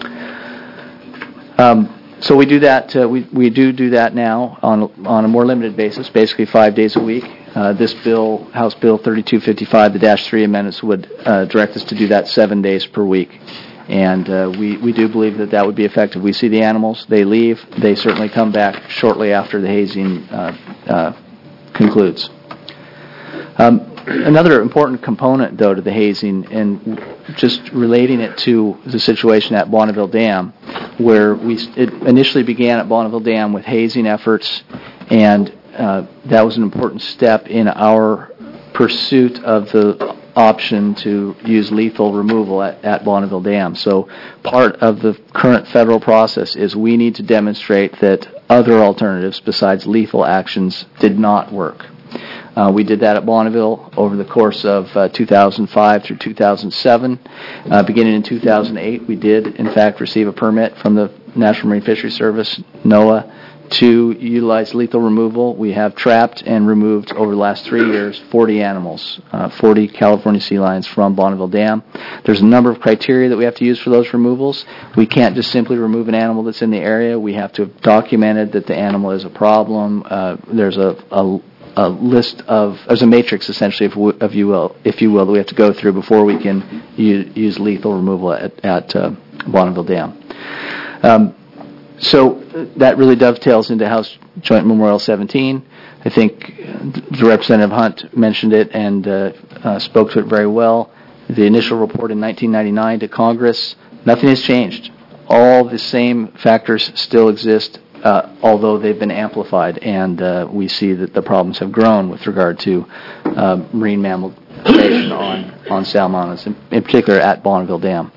Um, so we do that. Uh, we we do do that now on on a more limited basis, basically five days a week. Uh, this bill, House Bill thirty-two fifty-five, the Dash three amendments would uh, direct us to do that seven days per week, and uh, we we do believe that that would be effective. We see the animals, they leave, they certainly come back shortly after the hazing uh, uh, concludes. Um, Another important component, though, to the hazing, and just relating it to the situation at Bonneville Dam, where we it initially began at Bonneville Dam with hazing efforts, and uh, that was an important step in our pursuit of the option to use lethal removal at, at Bonneville Dam. So part of the current federal process is we need to demonstrate that other alternatives besides lethal actions did not work. Uh, we did that at Bonneville over the course of uh, two thousand five through two thousand seven. Uh, beginning in two thousand eight, we did, in fact, receive a permit from the National Marine Fisheries Service, NOAA, to utilize lethal removal. We have trapped and removed over the last three years forty animals, uh, forty California sea lions from Bonneville Dam. There's a number of criteria that we have to use for those removals. We can't just simply remove an animal that's in the area. We have to have documented that the animal is a problem. Uh, there's a, a a list of, there's a matrix essentially, if, w- if you will, if you will, that we have to go through before we can u- use lethal removal at, at uh, Bonneville Dam. Um, so that really dovetails into House Joint Memorial seventeen. I think the Representative Hunt mentioned it and uh, uh, spoke to it very well. The initial report in nineteen ninety-nine to Congress, nothing has changed. All the same factors still exist. Uh, although they've been amplified, and uh, we see that the problems have grown with regard to uh, marine mammal predation on, on salmonids, in, in particular at Bonneville Dam.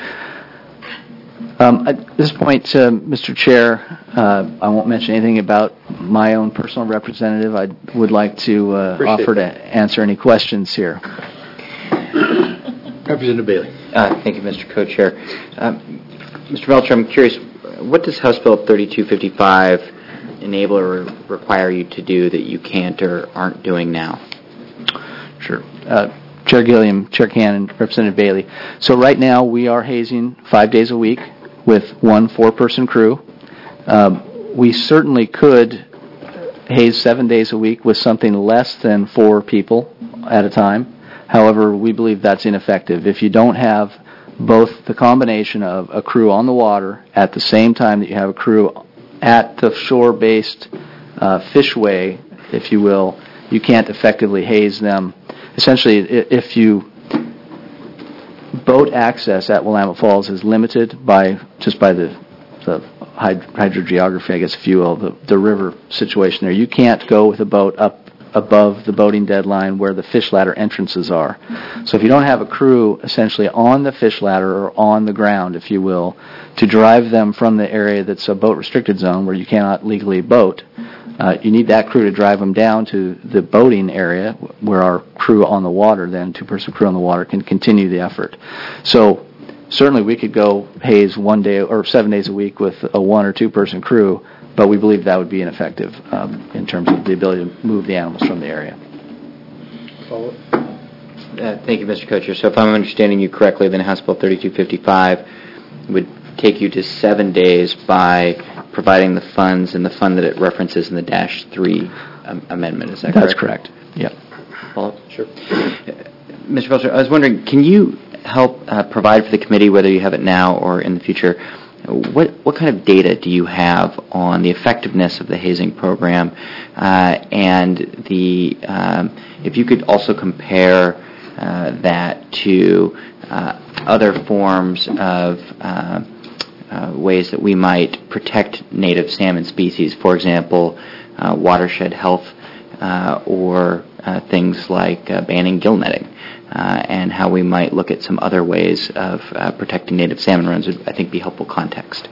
Um, at this point, uh, Mister Chair, uh, I won't mention anything about my own personal representative. I would like to uh, offer to answer any questions here. Representative Bailey. Uh, thank you, Mister Co-Chair. Um, Mister Melcher, I'm curious, what does House Bill thirty-two fifty-five enable or require you to do that you can't or aren't doing now? Sure. Uh, Chair Gilliam, Chair Cannon, Representative Bailey. So right now we are hazing five days a week with one four-person crew. Um, we certainly could haze seven days a week with something less than four people at a time. However, we believe that's ineffective. If you don't have both the combination of a crew on the water at the same time that you have a crew at the shore-based uh, fishway, if you will, you can't effectively haze them. Essentially, if you boat access at Willamette Falls is limited by just by the, the hyd- hydrogeography, I guess, if you will, the, the river situation there. You can't go with a boat up above the boating deadline where the fish ladder entrances are. So if you don't have a crew essentially on the fish ladder or on the ground, if you will, to drive them from the area that's a boat restricted zone where you cannot legally boat, uh, you need that crew to drive them down to the boating area where our crew on the water, then two-person crew on the water, can continue the effort. So certainly we could go haze one day or seven days a week with a one or two-person crew, but we believe that would be ineffective um, in terms of the ability to move the animals from the area. Uh, thank you, Mister Kocher. So if I'm understanding you correctly, then House Bill thirty-two fifty-five would take you to seven days by providing the funds and the fund that it references in the dash three um, amendment. Is that That's correct? correct. Yep. Follow up? Sure. Uh, Mister Felser, I was wondering, can you help uh, provide for the committee, whether you have it now or in the future, what what kind of data do you have on the effectiveness of the hazing program, uh, and the um, if you could also compare uh, that to uh, other forms of uh, uh, ways that we might protect native salmon species, for example, uh, watershed health, uh, or uh, things like uh, banning gill netting. Uh, and how we might look at some other ways of uh, protecting native salmon runs would, I think, be helpful context.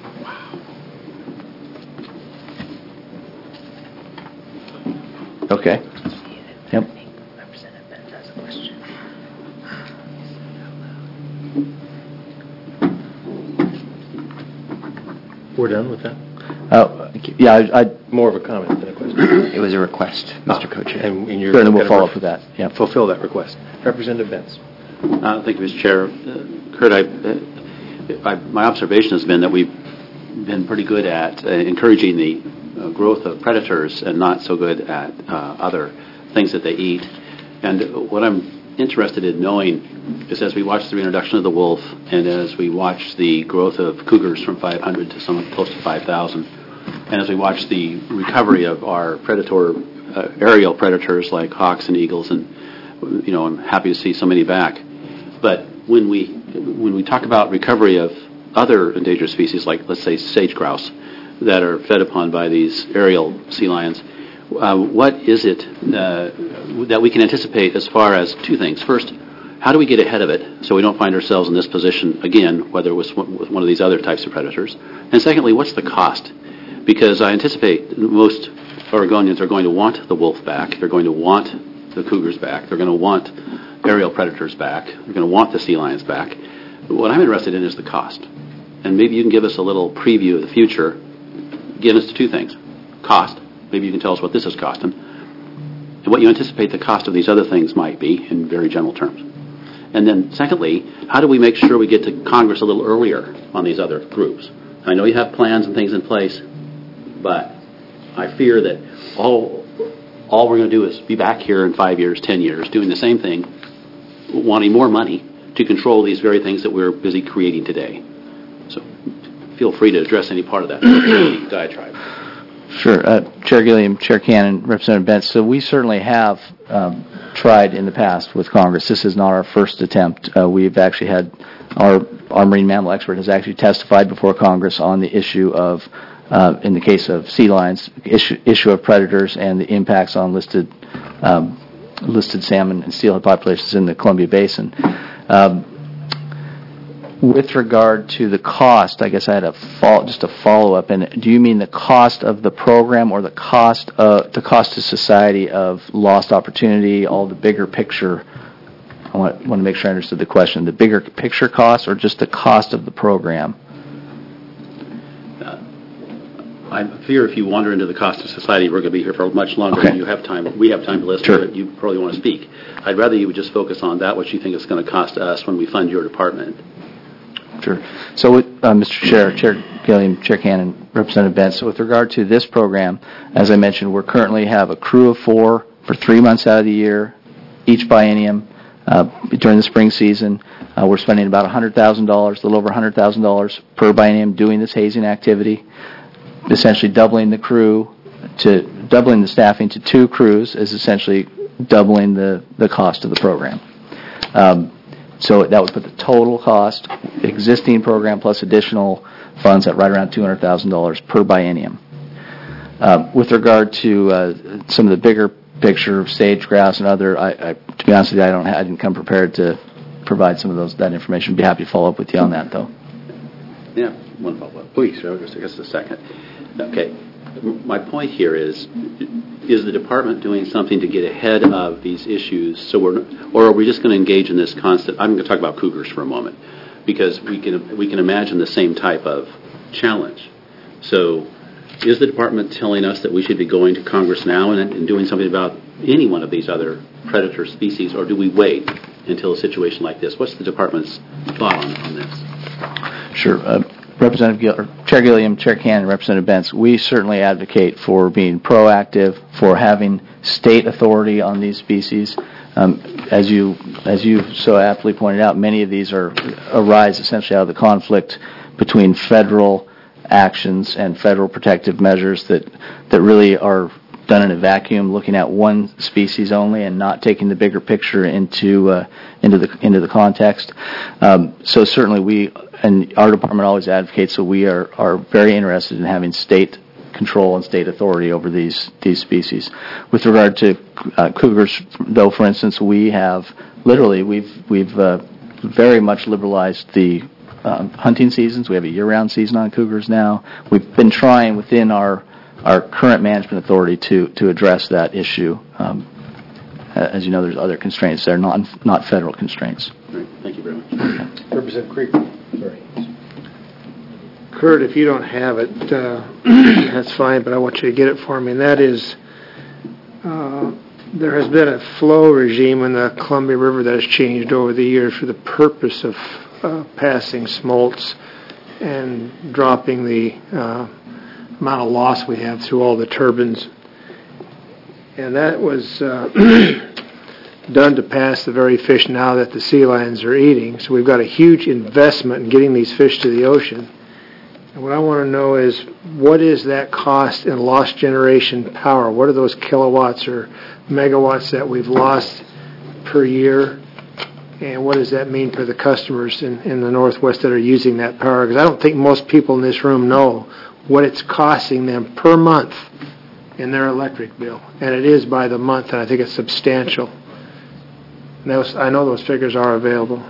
Okay. Yep. We're done with that? Uh, yeah, I, I, More of a comment than a question. It was a request, Mister Ah, Kocher. And, and you're certainly going we'll to follow up with that. Yep. fulfill that request. Representative Benz. Uh, Thank you, Mister Chair. Uh, Kurt, I, uh, I, my observation has been that we've been pretty good at uh, encouraging the uh, growth of predators and not so good at uh, other things that they eat. And what I'm interested in knowing is, as we watch the reintroduction of the wolf and as we watch the growth of cougars from five hundred to some close to five thousand, and as we watch the recovery of our predator, uh, aerial predators like hawks and eagles, and you know, I'm happy to see so many back. But when we when we talk about recovery of other endangered species, like let's say sage grouse, that are fed upon by these aerial sea lions, uh, what is it uh, that we can anticipate as far as two things? First, how do we get ahead of it so we don't find ourselves in this position again, whether it was with one of these other types of predators? And secondly, what's the cost? Because I anticipate most Oregonians are going to want the wolf back. They're going to want the cougars back. They're going to want aerial predators back. They're going to want the sea lions back. But what I'm interested in is the cost. And maybe you can give us a little preview of the future. Give us two things. Cost. Maybe you can tell us what this is costing. And what you anticipate the cost of these other things might be in very general terms. And then secondly, how do we make sure we get to Congress a little earlier on these other groups? I know you have plans and things in place, but I fear that all all we're going to do is be back here in five years, ten years, doing the same thing, wanting more money to control these very things that we're busy creating today. So feel free to address any part of that diatribe. Sure. Uh, Chair Gilliam, Chair Cannon, Representative Bentz. So we certainly have um, tried in the past with Congress. This is not our first attempt. Uh, we've actually had our, our marine mammal expert has actually testified before Congress on the issue of, uh, in the case of sea lions, issue, issue of predators and the impacts on listed um, listed salmon and steelhead populations in the Columbia Basin. Um, With regard to the cost, I guess I had a follow, just a follow-up. And do you mean the cost of the program or the cost of, the cost to society of lost opportunity, all the bigger picture? I want, want to make sure I understood the question. The bigger picture cost or just the cost of the program? Uh, I fear if you wander into the cost of society, we're going to be here for much longer. Okay. You have time. We have time to listen Sure. to it. You probably want to speak. I'd rather you would just focus on that, what you think it's going to cost us when we fund your department. Sure. So, with, uh, Mister Chair, Chair Gilliam, Chair Cannon, Representative Bentz, so with regard to this program, as I mentioned, we currently have a crew of four for three months out of the year, each biennium. Uh, during the spring season, uh, we're spending about one hundred thousand dollars, a little over one hundred thousand dollars per biennium doing this hazing activity, essentially doubling the crew to doubling the staffing to two crews is essentially doubling the, the cost of the program. Um, So that would put the total cost, existing program plus additional funds, at right around two hundred thousand dollars per biennium. Uh, with regard to uh, some of the bigger picture of sage grouse and other, I, I, to be honest with you, I don't, ha- I didn't come prepared to provide some of those that information. Be happy to follow up with you on that, though. Yeah, one follow-up, please. Just just a second. Okay. My point here is, is the department doing something to get ahead of these issues? So we're, or are we just going to engage in this constant? I'm going to talk about cougars for a moment, because we can we can imagine the same type of challenge. So, is the department telling us that we should be going to Congress now and, and doing something about any one of these other predator species, or do we wait until a situation like this? What's the department's thought on, on this? Sure. Uh, Representative Gil- or Chair Gilliam, Chair Cannon, Representative Bentz, we certainly advocate for being proactive, for having state authority on these species. Um, as you as you so aptly pointed out, many of these are arise essentially out of the conflict between federal actions and federal protective measures that that really are done in a vacuum, looking at one species only and not taking the bigger picture into uh, into the into the context. Um, so certainly we and our department always advocates. So we are are very interested in having state control and state authority over these these species. With regard to uh, cougars, though, for instance, we have literally we've we've uh, very much liberalized the um, hunting seasons. We have a year-round season on cougars now. We've been trying within our our current management authority to to address that issue. Um, as you know, there's other constraints there, not not federal constraints. Right. Thank you very much. Okay. Representative Creek. Sorry. Kurt, if you don't have it, uh, that's fine, but I want you to get it for me. And that is, uh, there has been a flow regime in the Columbia River that has changed over the years for the purpose of uh, passing smolts and dropping the uh, amount of loss we have through all the turbines. And that was uh, done to pass the very fish now that the sea lions are eating. So we've got a huge investment in getting these fish to the ocean. And what I want to know is, what is that cost in lost generation power? What are those kilowatts or megawatts that we've lost per year? And what does that mean for the customers in, in the Northwest that are using that power? Because I don't think most people in this room know what it's costing them per month in their electric bill. And it is by the month, and I think it's substantial. And those, I know those figures are available.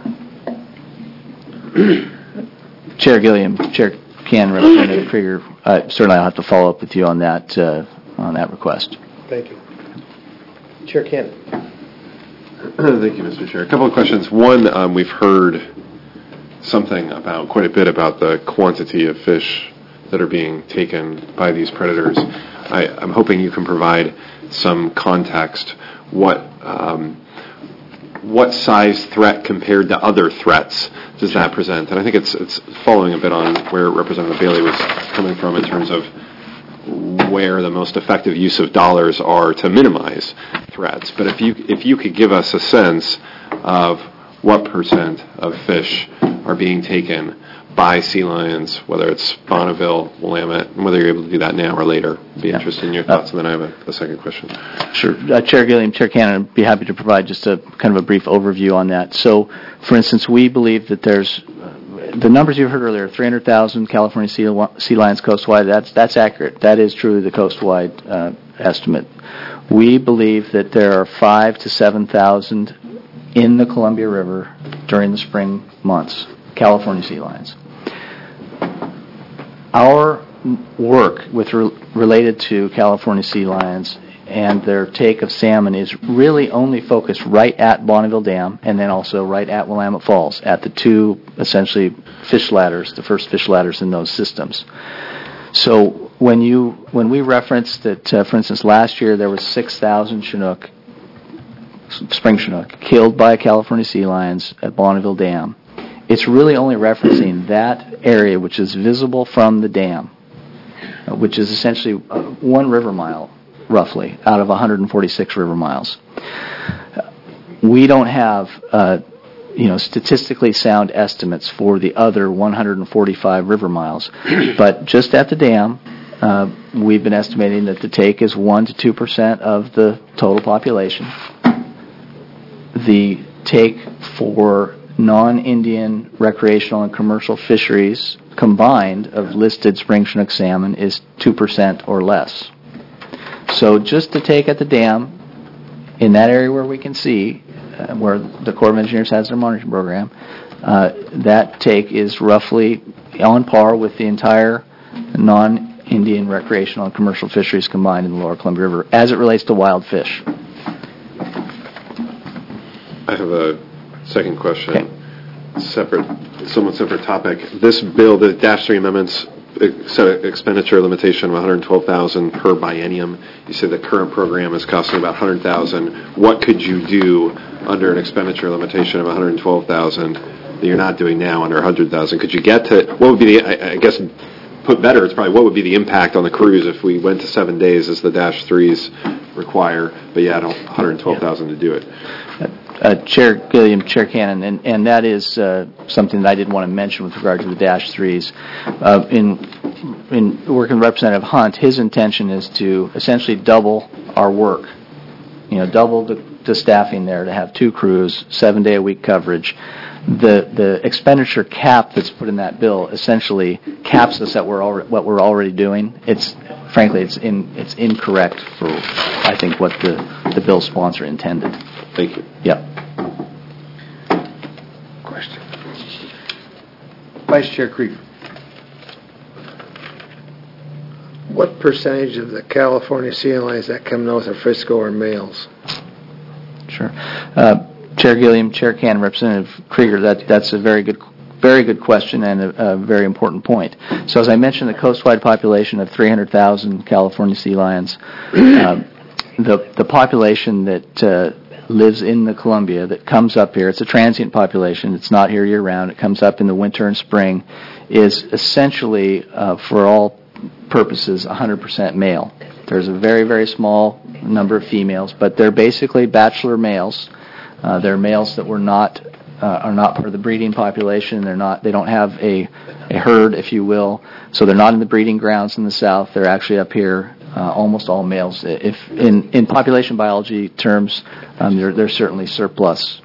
Chair Gilliam, Chair Cannon, Representative Krieger, uh, certainly I'll have to follow up with you on that uh, on that request. Thank you. Chair Cannon. Thank you, Mister Chair. A couple of questions. One, um, we've heard something about, quite a bit about the quantity of fish that are being taken by these predators. I, I'm hoping you can provide some context. What um, what size threat compared to other threats does that present? And I think it's it's following a bit on where Representative Bailey was coming from in terms of where the most effective use of dollars are to minimize threats. But if you if you could give us a sense of what percent of fish are being taken by sea lions, whether it's Bonneville, Willamette, and whether you're able to do that now or later. I'd be yeah. interested in your thoughts, and then I have a, a second question. Sure. Uh, Chair Gilliam, Chair Cannon, I'd be happy to provide just a kind of a brief overview on that. So, for instance, we believe that there's, uh, the numbers you heard earlier, three hundred thousand California sea, sea lions coastwide, that's, that's accurate. That is truly the coastwide uh, estimate. We believe that there are five to seven thousand in the Columbia River during the spring months, California sea lions. Our work with re- related to California sea lions and their take of salmon is really only focused right at Bonneville Dam and then also right at Willamette Falls, at the two essentially fish ladders, the first fish ladders in those systems. So when you when we referenced that, uh, for instance, last year there was six thousand Chinook, spring Chinook, killed by California sea lions at Bonneville Dam, it's really only referencing that area which is visible from the dam, uh, which is essentially uh, one river mile, roughly, out of one hundred forty-six river miles. Uh, we don't have, uh, you know, statistically sound estimates for the other one hundred forty-five river miles, but just at the dam, uh, we've been estimating that the take is one to two percent of the total population. The take for non-Indian recreational and commercial fisheries combined of listed spring Chinook salmon is two percent or less. So just to take at the dam, in that area where we can see, uh, where the Corps of Engineers has their monitoring program, uh, that take is roughly on par with the entire non-Indian recreational and commercial fisheries combined in the Lower Columbia River as it relates to wild fish. I have a second question. Okay. Separate, somewhat separate topic. This bill, the Dash three amendments, set an expenditure limitation of one hundred twelve thousand dollars per biennium. You said the current program is costing about one hundred thousand dollars. What could you do under an expenditure limitation of one hundred twelve thousand dollars that you're not doing now under one hundred thousand dollars? Could you get to, what would be the, I, I guess, put better, it's probably what would be the impact on the crews if we went to seven days as the Dash threes require, but yeah, one hundred twelve thousand dollars to do it. Uh, Chair Gilliam, Chair Cannon, and, and that is uh, something that I did want to mention with regard to the Dash threes. Uh, in in working with Representative Hunt, his intention is to essentially double our work. You know, double the, the staffing there to have two crews, seven day a week coverage. The the expenditure cap that's put in that bill essentially caps us at we're already, what we're already doing. It's frankly it's in it's incorrect for I think what the the bill sponsor intended. Thank you. Yep. Question. Vice Chair Krieger. What percentage of the California sea lions that come north of Frisco are males? Sure. Uh, Chair Gilliam, Chair Cannon, Representative Krieger, that, that's a very good very good question and a, a very important point. So as I mentioned, the coastwide population of three hundred thousand California sea lions, uh, the, the population that uh, lives in the Columbia that comes up here, it's a transient population, it's not here year-round, it comes up in the winter and spring, is essentially, uh, for all purposes, one hundred percent male. There's a very, very small number of females, but they're basically bachelor males. Uh, they're males that were not uh, are not part of the breeding population. They're not. They don't have a a herd, if you will. So they're not in the breeding grounds in the south. They're actually up here. Uh, almost all males. If in, in population biology terms, um, they're they're certainly surplus.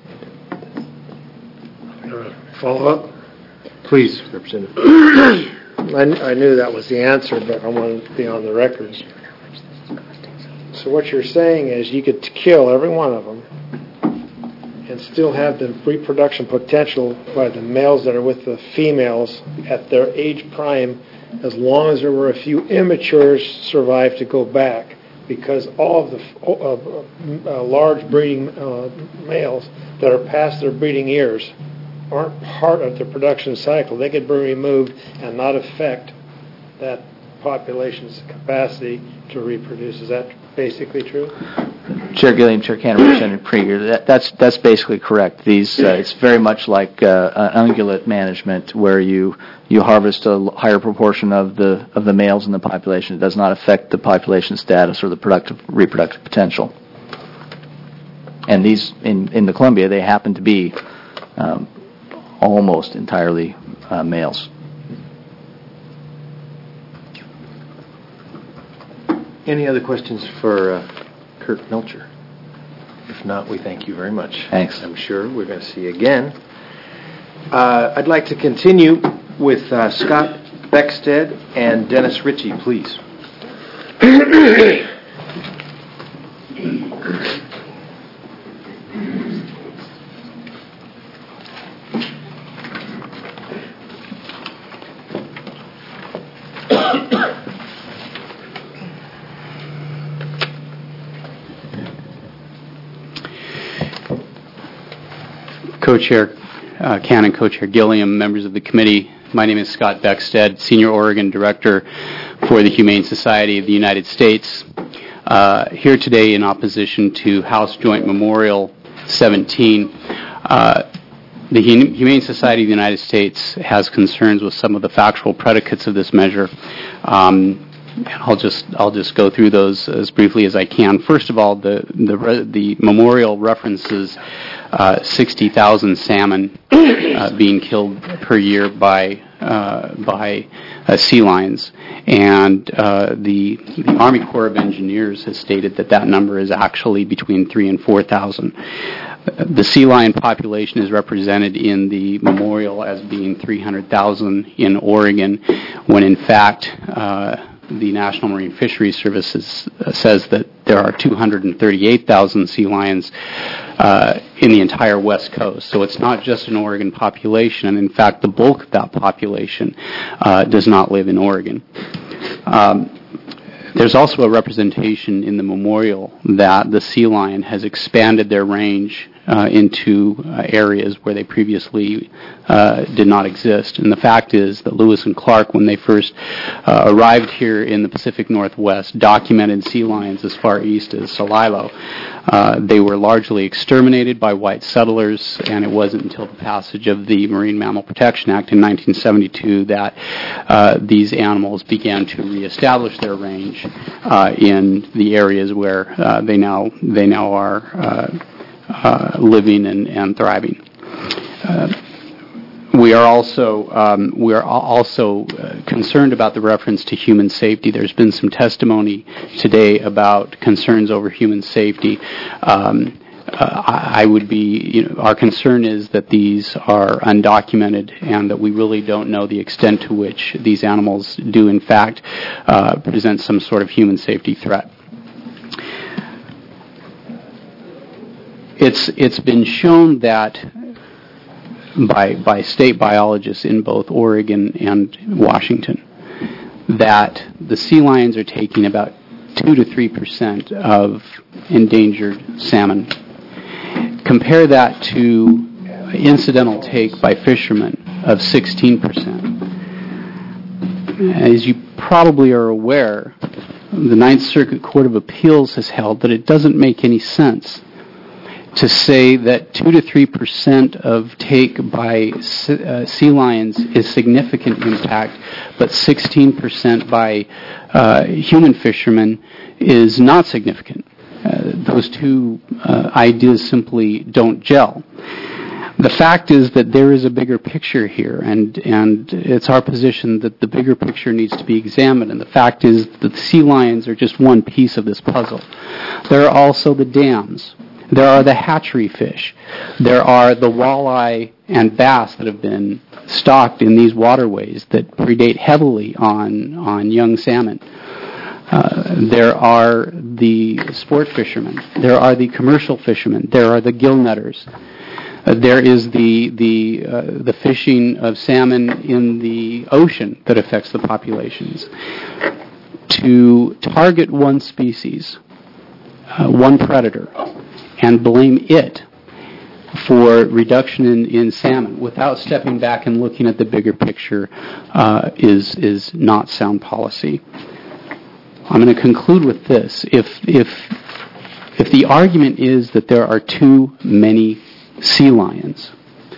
Follow up. Please, Representative. I, I knew that was the answer, but I want to be on the records. So what you're saying is you could kill every one of them and still have the reproduction potential by the males that are with the females at their age prime, as long as there were a few immatures survived to go back, because all of the uh, uh, large breeding uh, males that are past their breeding years aren't part of the production cycle. They could be removed and not affect that population's capacity to reproduce. Is that basically true? Chair Gilliam, Chair Cannon, Representative Krieger, that, that's that's basically correct. These uh, it's very much like uh, an ungulate management, where you you harvest a higher proportion of the of the males in the population. It does not affect the population status or the productive reproductive potential. And these in in the Columbia, they happen to be um, almost entirely uh, males. Any other questions for uh, Kurt Melcher? If not, we thank you very much. Thanks. I'm sure we're going to see you again. Uh, I'd like to continue with uh, Scott Beckstead and Dennis Ritchie, please. Co-Chair uh, Cannon, Co-Chair Gilliam, members of the committee, my name is Scott Beckstead, Senior Oregon Director for the Humane Society of the United States. Uh, here today in opposition to House Joint Memorial seventeen. Uh, the Humane Society of the United States has concerns with some of the factual predicates of this measure. Um, I'll just I'll just go through those as briefly as I can. First of all, the the the memorial references uh, sixty thousand salmon uh, being killed per year by uh, by uh, sea lions, and uh, the the Army Corps of Engineers has stated that that number is actually between three and four thousand. The sea lion population is represented in the memorial as being three hundred thousand in Oregon, when in fact uh, the National Marine Fisheries Service uh, says that there are two hundred thirty-eight thousand sea lions uh, in the entire West Coast. So it's not just an Oregon population, and in fact, the bulk of that population uh, does not live in Oregon. Um, There's also a representation in the memorial that the sea lion has expanded their range uh, into uh, areas where they previously uh, did not exist. And the fact is that Lewis and Clark, when they first uh, arrived here in the Pacific Northwest, documented sea lions as far east as Celilo. Uh, they were largely exterminated by white settlers, and it wasn't until the passage of the Marine Mammal Protection Act in nineteen seventy-two that uh, these animals began to reestablish their range uh, in the areas where uh, they now they now are uh, uh, living and, and thriving. Uh, We are also um, we are also uh, concerned about the reference to human safety. There's been some testimony today about concerns over human safety. Um, uh, I, I would be, you know, our concern is that these are undocumented and that we really don't know the extent to which these animals do, in fact, uh, present some sort of human safety threat. It's it's been shown that by by state biologists in both Oregon and Washington that the sea lions are taking about two to three percent of endangered salmon. Compare that to incidental take by fishermen of sixteen percent. As you probably are aware, the Ninth Circuit Court of Appeals has held that it doesn't make any sense to say that two to three percent of take by uh, sea lions is significant impact, but sixteen percent by uh, human fishermen is not significant. Uh, those two uh, ideas simply don't gel. The fact is that there is a bigger picture here, and, and it's our position that the bigger picture needs to be examined, and the fact is that the sea lions are just one piece of this puzzle. There are also the dams. There are the hatchery fish. There are the walleye and bass that have been stocked in these waterways that predate heavily on, on young salmon. Uh, there are the sport fishermen. There are the commercial fishermen. There are the gill netters. Uh, there is the the uh, the fishing of salmon in the ocean that affects the populations. To target one species, uh, one predator, and blame it for reduction in, in salmon without stepping back and looking at the bigger picture uh, is is not sound policy. I'm going to conclude with this. If if if the argument is that there are too many sea lions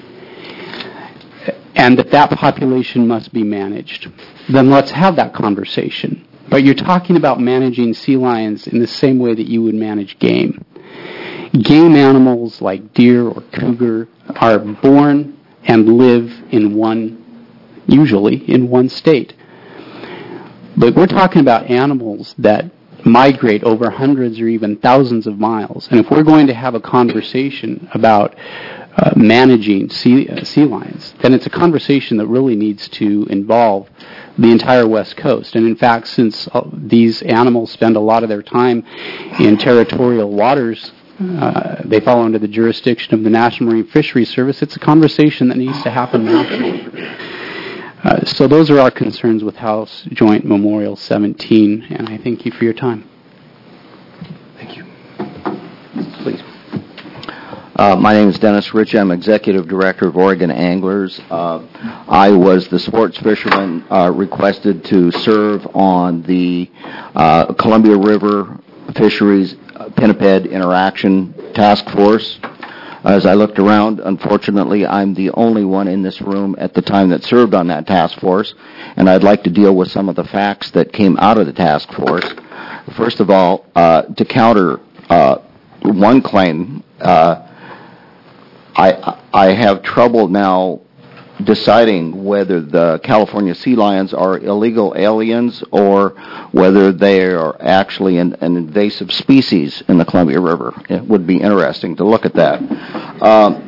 and that that population must be managed, then let's have that conversation. But you're talking about managing sea lions in the same way that you would manage game. Game animals like deer or cougar are born and live in one, usually in one state. But we're talking about animals that migrate over hundreds or even thousands of miles. And if we're going to have a conversation about uh, managing sea, uh, sea lions, then it's a conversation that really needs to involve the entire West Coast. And in fact, since uh, these animals spend a lot of their time in territorial waters, Uh, they fall under the jurisdiction of the National Marine Fisheries Service, it's a conversation that needs to happen nationally. Uh, so those are our concerns with House Joint Memorial seventeen, and I thank you for your time. Thank you. Please. Uh, my name is Dennis Rich. I'm Executive Director of Oregon Anglers. Uh, I was the sports fisherman uh, requested to serve on the uh, Columbia River Fisheries Pinniped Interaction Task Force. As I looked around, unfortunately, I'm the only one in this room at the time that served on that task force, and I'd like to deal with some of the facts that came out of the task force. First of all, uh, to counter uh, one claim, uh, I, I have trouble now deciding whether the California sea lions are illegal aliens or whether they are actually an, an invasive species in the Columbia River. It would be interesting to look at that. Um,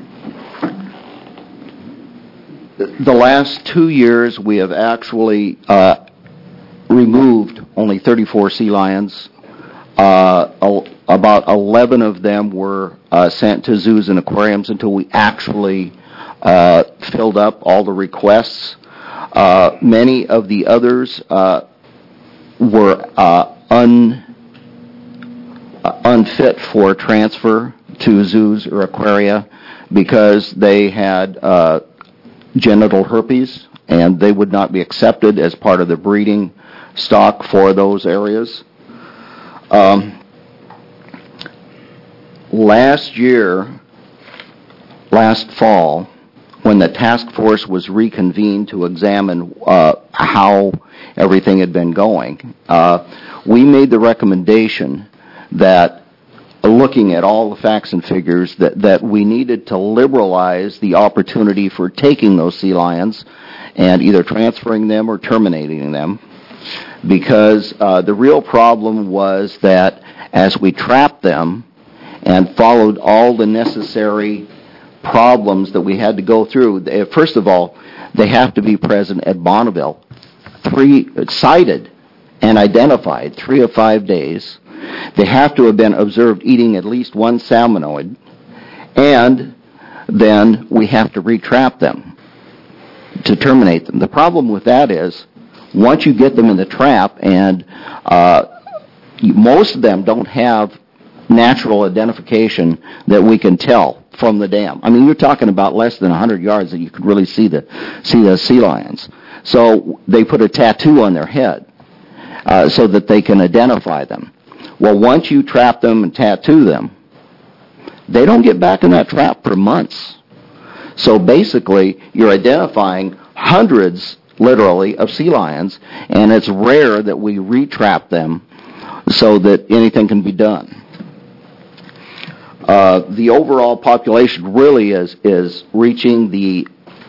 the last two years, we have actually uh, removed only thirty-four sea lions. Uh, el- about eleven of them were uh, sent to zoos and aquariums until we actually uh, filled up all the requests. Uh, many of the others uh, were uh, un, uh, unfit for transfer to zoos or aquaria because they had uh, genital herpes, and they would not be accepted as part of the breeding stock for those areas. Um, last year, last fall, when the task force was reconvened to examine uh, how everything had been going, uh, we made the recommendation that, looking at all the facts and figures, that, that we needed to liberalize the opportunity for taking those sea lions and either transferring them or terminating them, because uh, the real problem was that as we trapped them and followed all the necessary problems that we had to go through, they, first of all, they have to be present at Bonneville, three cited and identified three of five days. They have to have been observed eating at least one salmonoid, and then we have to retrap them to terminate them. The problem with that is, once you get them in the trap, and uh, most of them don't have natural identification that we can tell from the dam. I mean, you're talking about less than one hundred yards that you could really see the see the sea lions. So they put a tattoo on their head uh, so that they can identify them. Well, once you trap them and tattoo them, they don't get back in that trap for months. So basically, you're identifying hundreds, literally, of sea lions, and it's rare that we retrap them so that anything can be done. Uh, the overall population really is, is reaching the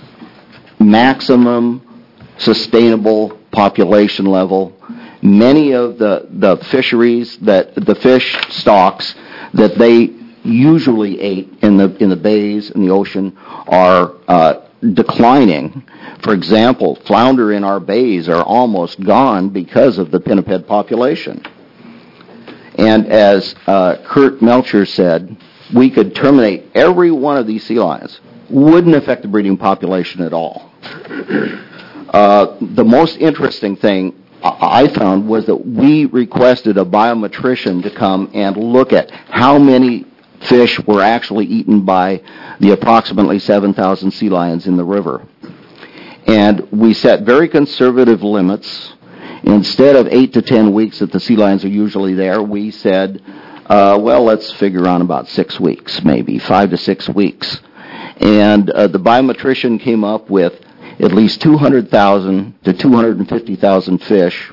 maximum sustainable population level. Many of the, the fisheries, that the fish stocks that they usually ate in the in the bays and the ocean are uh, declining. For example, flounder in our bays are almost gone because of the pinniped population. And as uh, Kurt Melcher said, we could terminate every one of these sea lions. Wouldn't affect the breeding population at all. Uh, the most interesting thing I found was that we requested a biometrician to come and look at how many fish were actually eaten by the approximately seven thousand sea lions in the river. And we set very conservative limits. Instead of eight to ten weeks that the sea lions are usually there, we said, uh, well, let's figure on about six weeks, maybe five to six weeks. And uh, the biometrician came up with at least two hundred thousand to two hundred fifty thousand fish.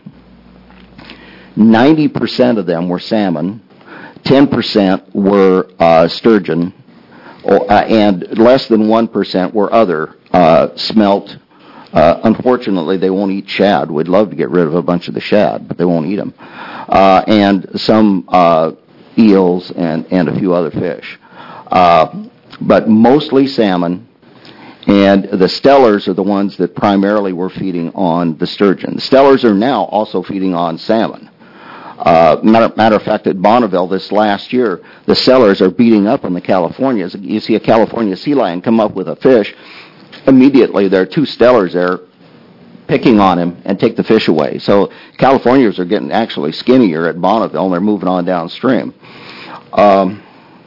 ninety percent of them were salmon, ten percent were uh, sturgeon, or, uh, and less than one percent were other uh, smelt. Uh, unfortunately, they won't eat shad. We'd love to get rid of a bunch of the shad, but they won't eat them. Uh, and some uh, eels and, and a few other fish. Uh, but mostly salmon. And the stellars are the ones that primarily were feeding on the sturgeon. The stellars are now also feeding on salmon. Uh, matter, matter of fact, at Bonneville this last year, the stellars are beating up on the Californias. You see a California sea lion come up with a fish, immediately there are two stellars there picking on him and take the fish away. So Californians are getting actually skinnier at Bonneville, and they're moving on downstream. Um,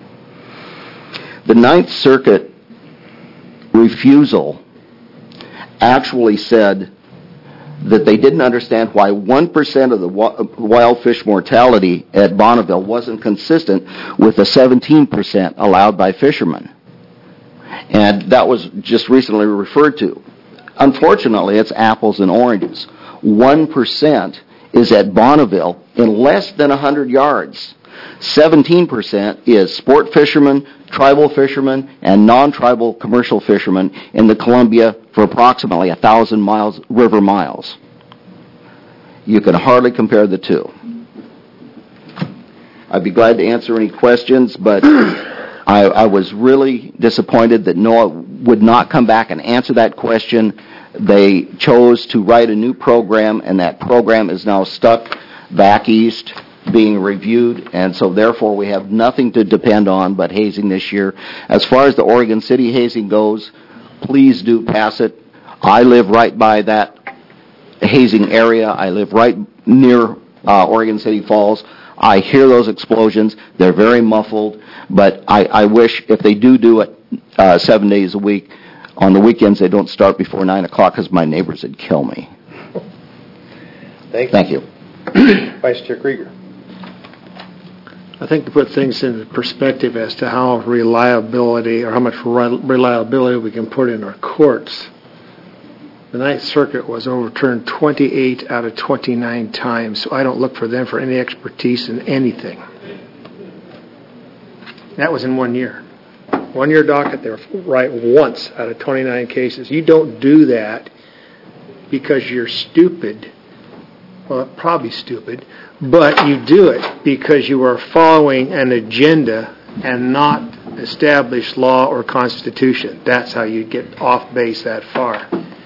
the Ninth Circuit refusal actually said that they didn't understand why one percent of the wild fish mortality at Bonneville wasn't consistent with the seventeen percent allowed by fishermen. And that was just recently referred to. Unfortunately, it's apples and oranges. one percent is at Bonneville in less than one hundred yards. seventeen percent is sport fishermen, tribal fishermen, and non-tribal commercial fishermen in the Columbia for approximately one thousand miles, river miles. You can hardly compare the two. I'd be glad to answer any questions, but I, I was really disappointed that NOAA would not come back and answer that question. They chose to write a new program, and that program is now stuck back east being reviewed, and so therefore we have nothing to depend on but hazing this year. As far as the Oregon City hazing goes, please do pass it. I live right by that hazing area. I live right near uh, Oregon City Falls. I hear those explosions. They're very muffled, but I, I wish if they do do it uh, seven days a week, on the weekends they don't start before nine o'clock because my neighbors would kill me. Thank you. Thank you. Vice Chair Krieger. I think to put things into perspective as to how reliability or how much reliability we can put in our courts, the Ninth Circuit was overturned twenty-eight out of twenty-nine times, so I don't look for them for any expertise in anything. That was in one year. One year docket, they were right once out of twenty-nine cases. You don't do that because you're stupid. Well, probably stupid, but you do it because you are following an agenda and not established law or constitution. That's how you get off base that far.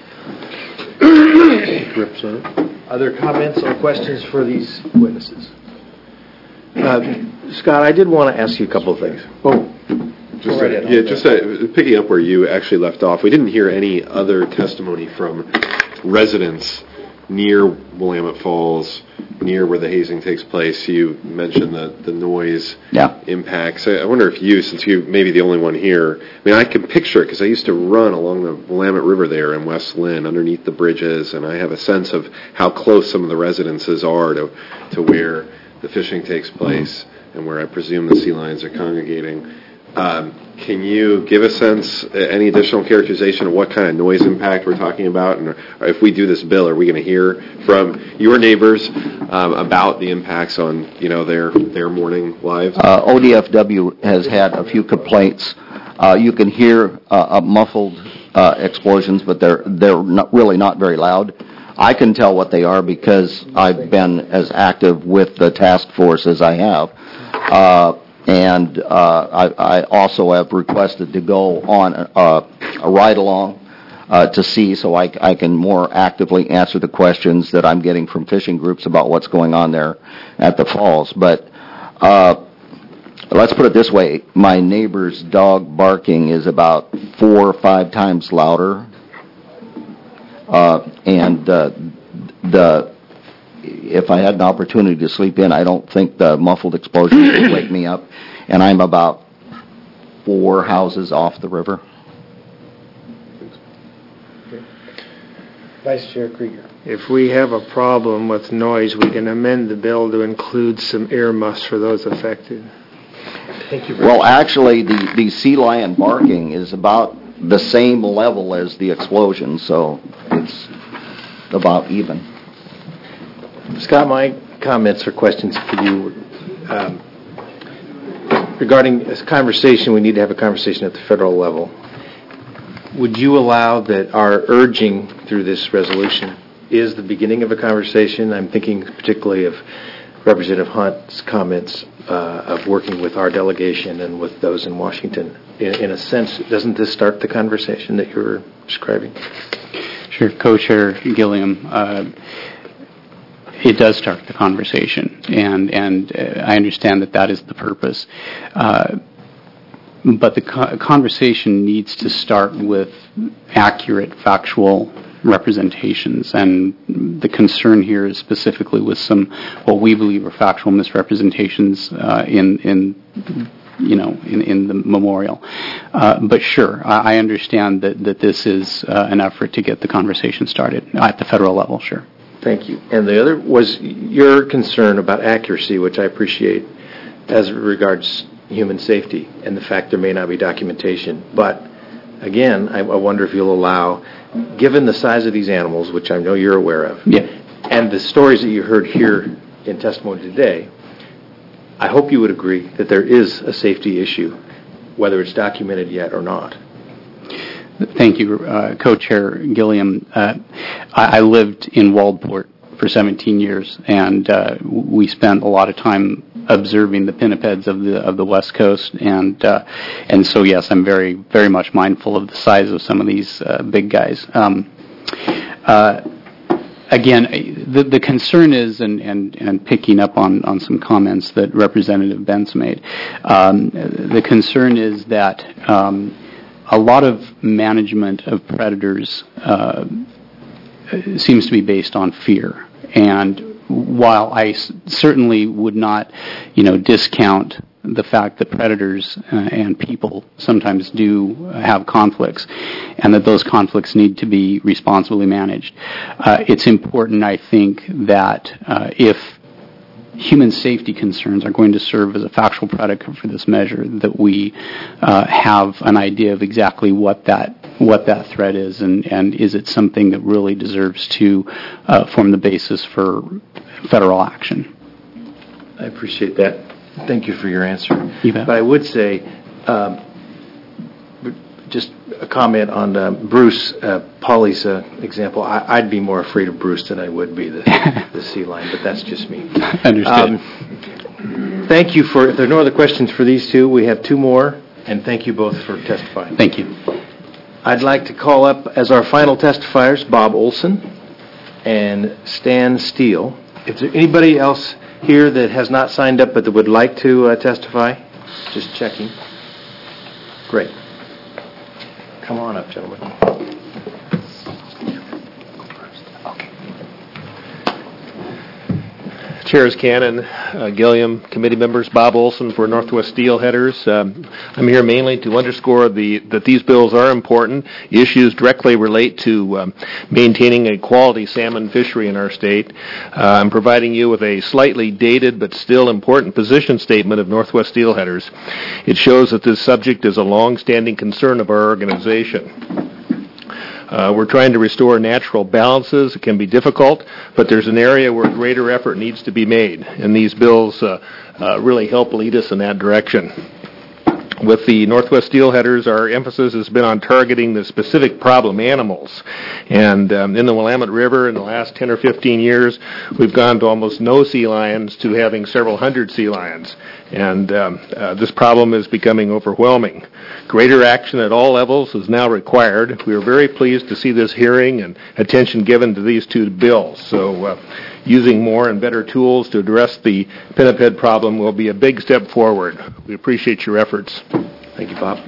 Other comments or questions for these witnesses? Uh, Scott, I did want to ask you a couple of things. Oh, just right uh, ahead. yeah, just uh, picking up where you actually left off. We didn't hear any other testimony from residents near Willamette Falls, near where the hazing takes place. You mentioned the, the noise yeah. impacts. I, I wonder if you, since you may be the only one here, I mean, I can picture it because I used to run along the Willamette River there in West Lynn underneath the bridges, and I have a sense of how close some of the residences are to, to where the fishing takes place and where I presume the sea lions are congregating. Um, can you give a sense, any additional characterization of what kind of noise impact we're talking about? And if we do this bill, are we going to hear from your neighbors um, about the impacts on, you know, their their morning lives? Uh, O D F W has had a few complaints. Uh, you can hear uh, muffled uh, explosions, but they're they're not, really not very loud. I can tell what they are because I've been as active with the task force as I have. Uh, And uh, I, I also have requested to go on a, a ride-along uh, to see so I, I can more actively answer the questions that I'm getting from fishing groups about what's going on there at the falls. But uh, let's put it this way. My neighbor's dog barking is about four or five times louder. Uh, and uh, the if I had an opportunity to sleep in, I don't think the muffled explosions would wake me up. And I'm about four houses off the river. Vice Chair Krieger. If we have a problem with noise, we can amend the bill to include some earmuffs for those affected. Thank you very Well, much. actually, the, the sea lion barking is about the same level as the explosion, so it's about even. Scott, my comments or questions for you um, regarding this conversation, we need to have a conversation at the federal level. Would you allow that our urging through this resolution is the beginning of a conversation? I'm thinking particularly of Representative Hunt's comments uh, of working with our delegation and with those in Washington. In, in a sense, doesn't this start the conversation that you were describing? Sure, Co-Chair Gilliam. Uh, It does start the conversation, and and uh, I understand that that is the purpose. Uh, but the co- conversation needs to start with accurate, factual representations, and the concern here is specifically with some what we believe are factual misrepresentations uh, in in you know in, in the memorial. Uh, but sure, I, I understand that that this is uh, an effort to get the conversation started at the federal level. Sure. Thank you. And the other was your concern about accuracy, which I appreciate as regards human safety and the fact there may not be documentation. But again, I, I wonder if you'll allow, given the size of these animals, which I know you're aware of, Yeah. and the stories that you heard here in testimony today, I hope you would agree that there is a safety issue, whether it's documented yet or not. Thank you, uh, Co-Chair Gilliam. Uh, I, I lived in Waldport for seventeen years, and uh, we spent a lot of time observing the pinnipeds of the of the West Coast, and uh, and so yes, I'm very very much mindful of the size of some of these uh, big guys. Um, uh, again, the, the concern is, and, and, and picking up on, on some comments that Representative Benz made, um, the concern is that um, a lot of management of predators uh, seems to be based on fear. And while I s- certainly would not, you know, discount the fact that predators uh, and people sometimes do have conflicts, and that those conflicts need to be responsibly managed. Uh, it's important, I think, that uh, if human safety concerns are going to serve as a factual predicate for this measure, that we uh, have an idea of exactly what that what that threat is, and, and is it something that really deserves to uh, form the basis for federal action. I appreciate that. Thank you for your answer. You bet. But I would say, um, just a comment on uh, Bruce uh, Polly's uh, example. I, I'd be more afraid of Bruce than I would be the, the sea lion, but that's just me. Understood. Um, thank you for, if there are no other questions for these two, we have two more, and thank you both for testifying. Thank you. I'd like to call up as our final testifiers Bob Olson and Stan Steele. Is there anybody else here that has not signed up but that would like to uh, testify? Just checking. Great. Come on up, gentlemen. Chairs Cannon, uh, Gilliam, committee members, Bob Olson for Northwest Steelheaders. Um, I'm here mainly to underscore the, that these bills are important. Issues directly relate to um, maintaining a quality salmon fishery in our state. Uh, I'm providing you with a slightly dated but still important position statement of Northwest Steelheaders. It shows that this subject is a long-standing concern of our organization. Uh, we're trying to restore natural balances. It can be difficult, but there's an area where greater effort needs to be made, and these bills uh, uh, really help lead us in that direction. With the Northwest Steelheaders, our emphasis has been on targeting the specific problem animals. And um, in the Willamette River, in the last ten or fifteen years, we've gone to almost no sea lions to having several hundred sea lions. And um, uh, this problem is becoming overwhelming. Greater action at all levels is now required. We are very pleased to see this hearing and attention given to these two bills. So uh, using more and better tools to address the pinniped problem will be a big step forward. We appreciate your efforts. Thank you, Bob.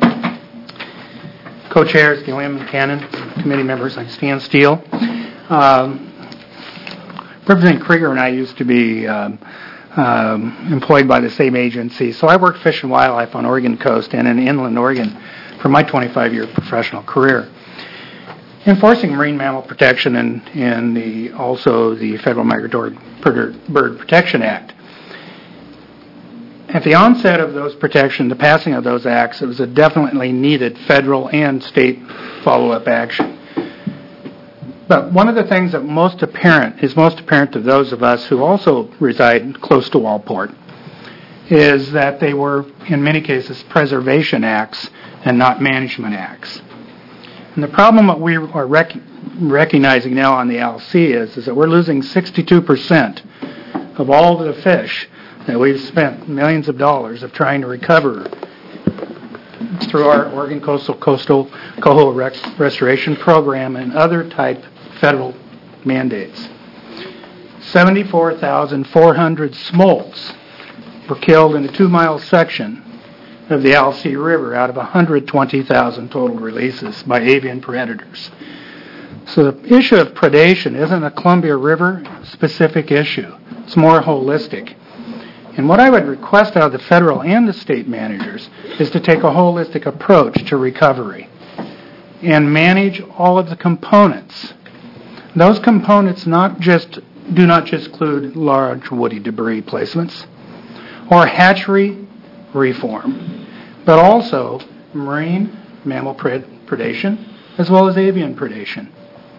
Co-chairs Gilliam and Cannon, committee members, I'm Stan Steele. Um, Representative Krieger and I used to be um, um, employed by the same agency, so I worked Fish and Wildlife on Oregon coast and in inland Oregon for my twenty-five-year professional career. Enforcing marine mammal protection and, and the, also the Federal Migratory Bird Protection Act. At the onset of those protection, the passing of those acts, it was a definitely needed federal and state follow-up action. But one of the things that most apparent is most apparent to those of us who also reside close to Walport is that they were, in many cases, preservation acts and not management acts. And the problem that we are rec- recognizing now on the L C is, is that we're losing sixty-two percent of all the fish that we've spent millions of dollars of trying to recover through our Oregon Coastal Coastal Coho Rec- Restoration Program and other type federal mandates. seventy-four thousand four hundred smolts were killed in a two-mile section of the Alsea River out of one hundred twenty thousand total releases by avian predators. So the issue of predation isn't a Columbia River specific issue. It's more holistic. And what I would request out of the federal and the state managers is to take a holistic approach to recovery and manage all of the components. Those components not just do not just include large woody debris placements or hatchery reform, but also marine mammal pred- predation as well as avian predation.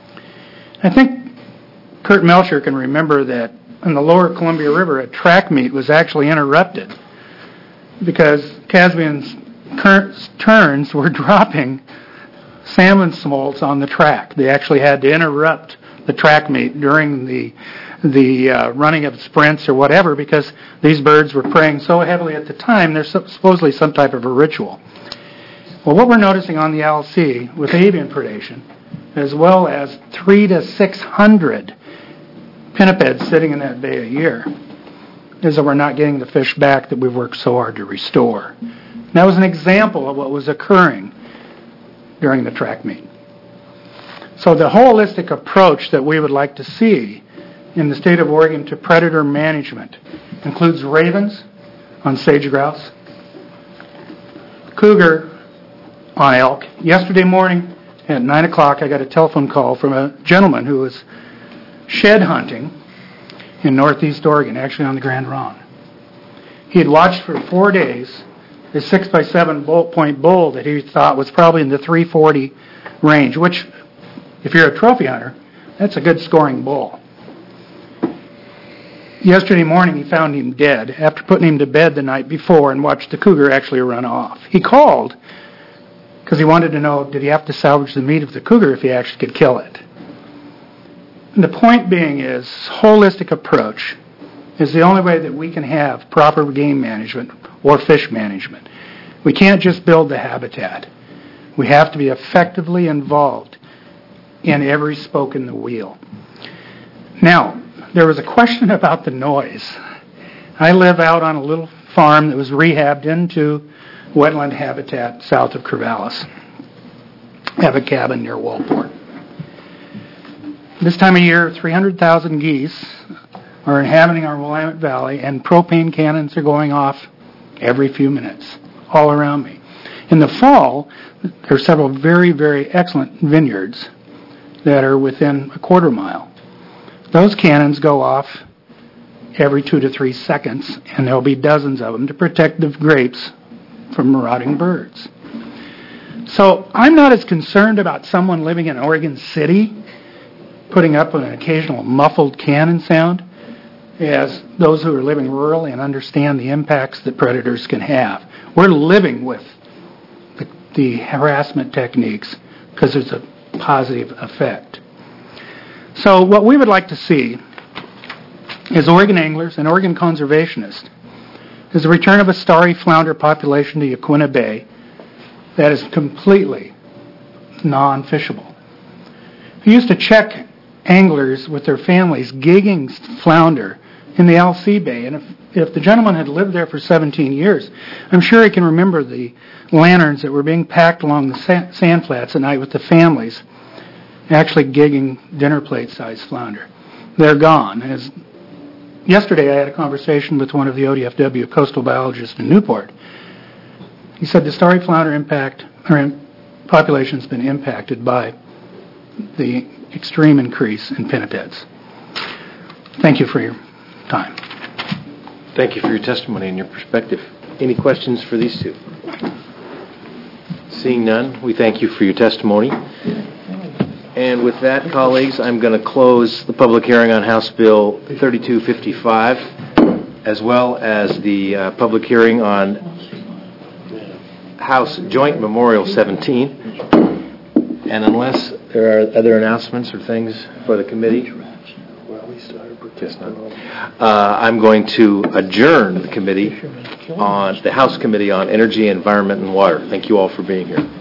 I think Kurt Melcher can remember that in the lower Columbia River, a track meet was actually interrupted because Caspian's current turns were dropping salmon smolts on the track. They actually had to interrupt the track meet during the the uh, running of sprints or whatever because these birds were preying so heavily at the time. There's supposedly some type of a ritual. Well, what we're noticing on the L C with avian predation, as well as three to six hundred pinnipeds sitting in that bay a year is that we're not getting the fish back that we've worked so hard to restore. And that was an example of what was occurring during the track meet. So the holistic approach that we would like to see in the state of Oregon to predator management includes ravens on sage grouse, cougar on elk. Yesterday morning at nine o'clock, I got a telephone call from a gentleman who was shed hunting in northeast Oregon, actually on the Grand Ronde. He had watched for four days a six by seven point bull that he thought was probably in the three forty range, which, if you're a trophy hunter, that's a good scoring bull. Yesterday morning, he found him dead after putting him to bed the night before and watched the cougar actually run off. He called because he wanted to know, did he have to salvage the meat of the cougar if he actually could kill it? And the point being is, holistic approach is the only way that we can have proper game management or fish management. We can't just build the habitat. We have to be effectively involved in every spoke in the wheel. Now, there was a question about the noise. I live out on a little farm that was rehabbed into wetland habitat south of Corvallis. I have a cabin near Walport. This time of year, three hundred thousand geese are inhabiting our Willamette Valley, and propane cannons are going off every few minutes all around me. In the fall, there are several very, very excellent vineyards that are within a quarter mile. Those cannons go off every two to three seconds, and there'll be dozens of them to protect the grapes from marauding birds. So I'm not as concerned about someone living in Oregon City putting up an occasional muffled cannon sound as those who are living rural and understand the impacts that predators can have. We're living with the, the harassment techniques because there's a positive effect. So what we would like to see as Oregon anglers and Oregon conservationists is the return of a starry flounder population to Yaquina Bay that is completely non-fishable. We used to check anglers with their families gigging flounder in the L C Bay, and if, if the gentleman had lived there for seventeen years, I'm sure he can remember the lanterns that were being packed along the sand, sand flats at night with the families actually gigging dinner plate sized flounder. They're gone. As yesterday I had a conversation with one of the O D F W coastal biologists in Newport. He said the starry flounder impact or population has been impacted by the extreme increase in pinnipeds. Thank you for your time. Thank you for your testimony and your perspective. Any questions for these two? Seeing none, we thank you for your testimony. And with that, colleagues, I'm going to close the public hearing on House Bill thirty-two fifty-five, as well as the uh, public hearing on House Joint Memorial seventeen. And unless there are other announcements or things for the committee, uh, I'm going to adjourn the committee on the House Committee on Energy, Environment, and Water. Thank you all for being here.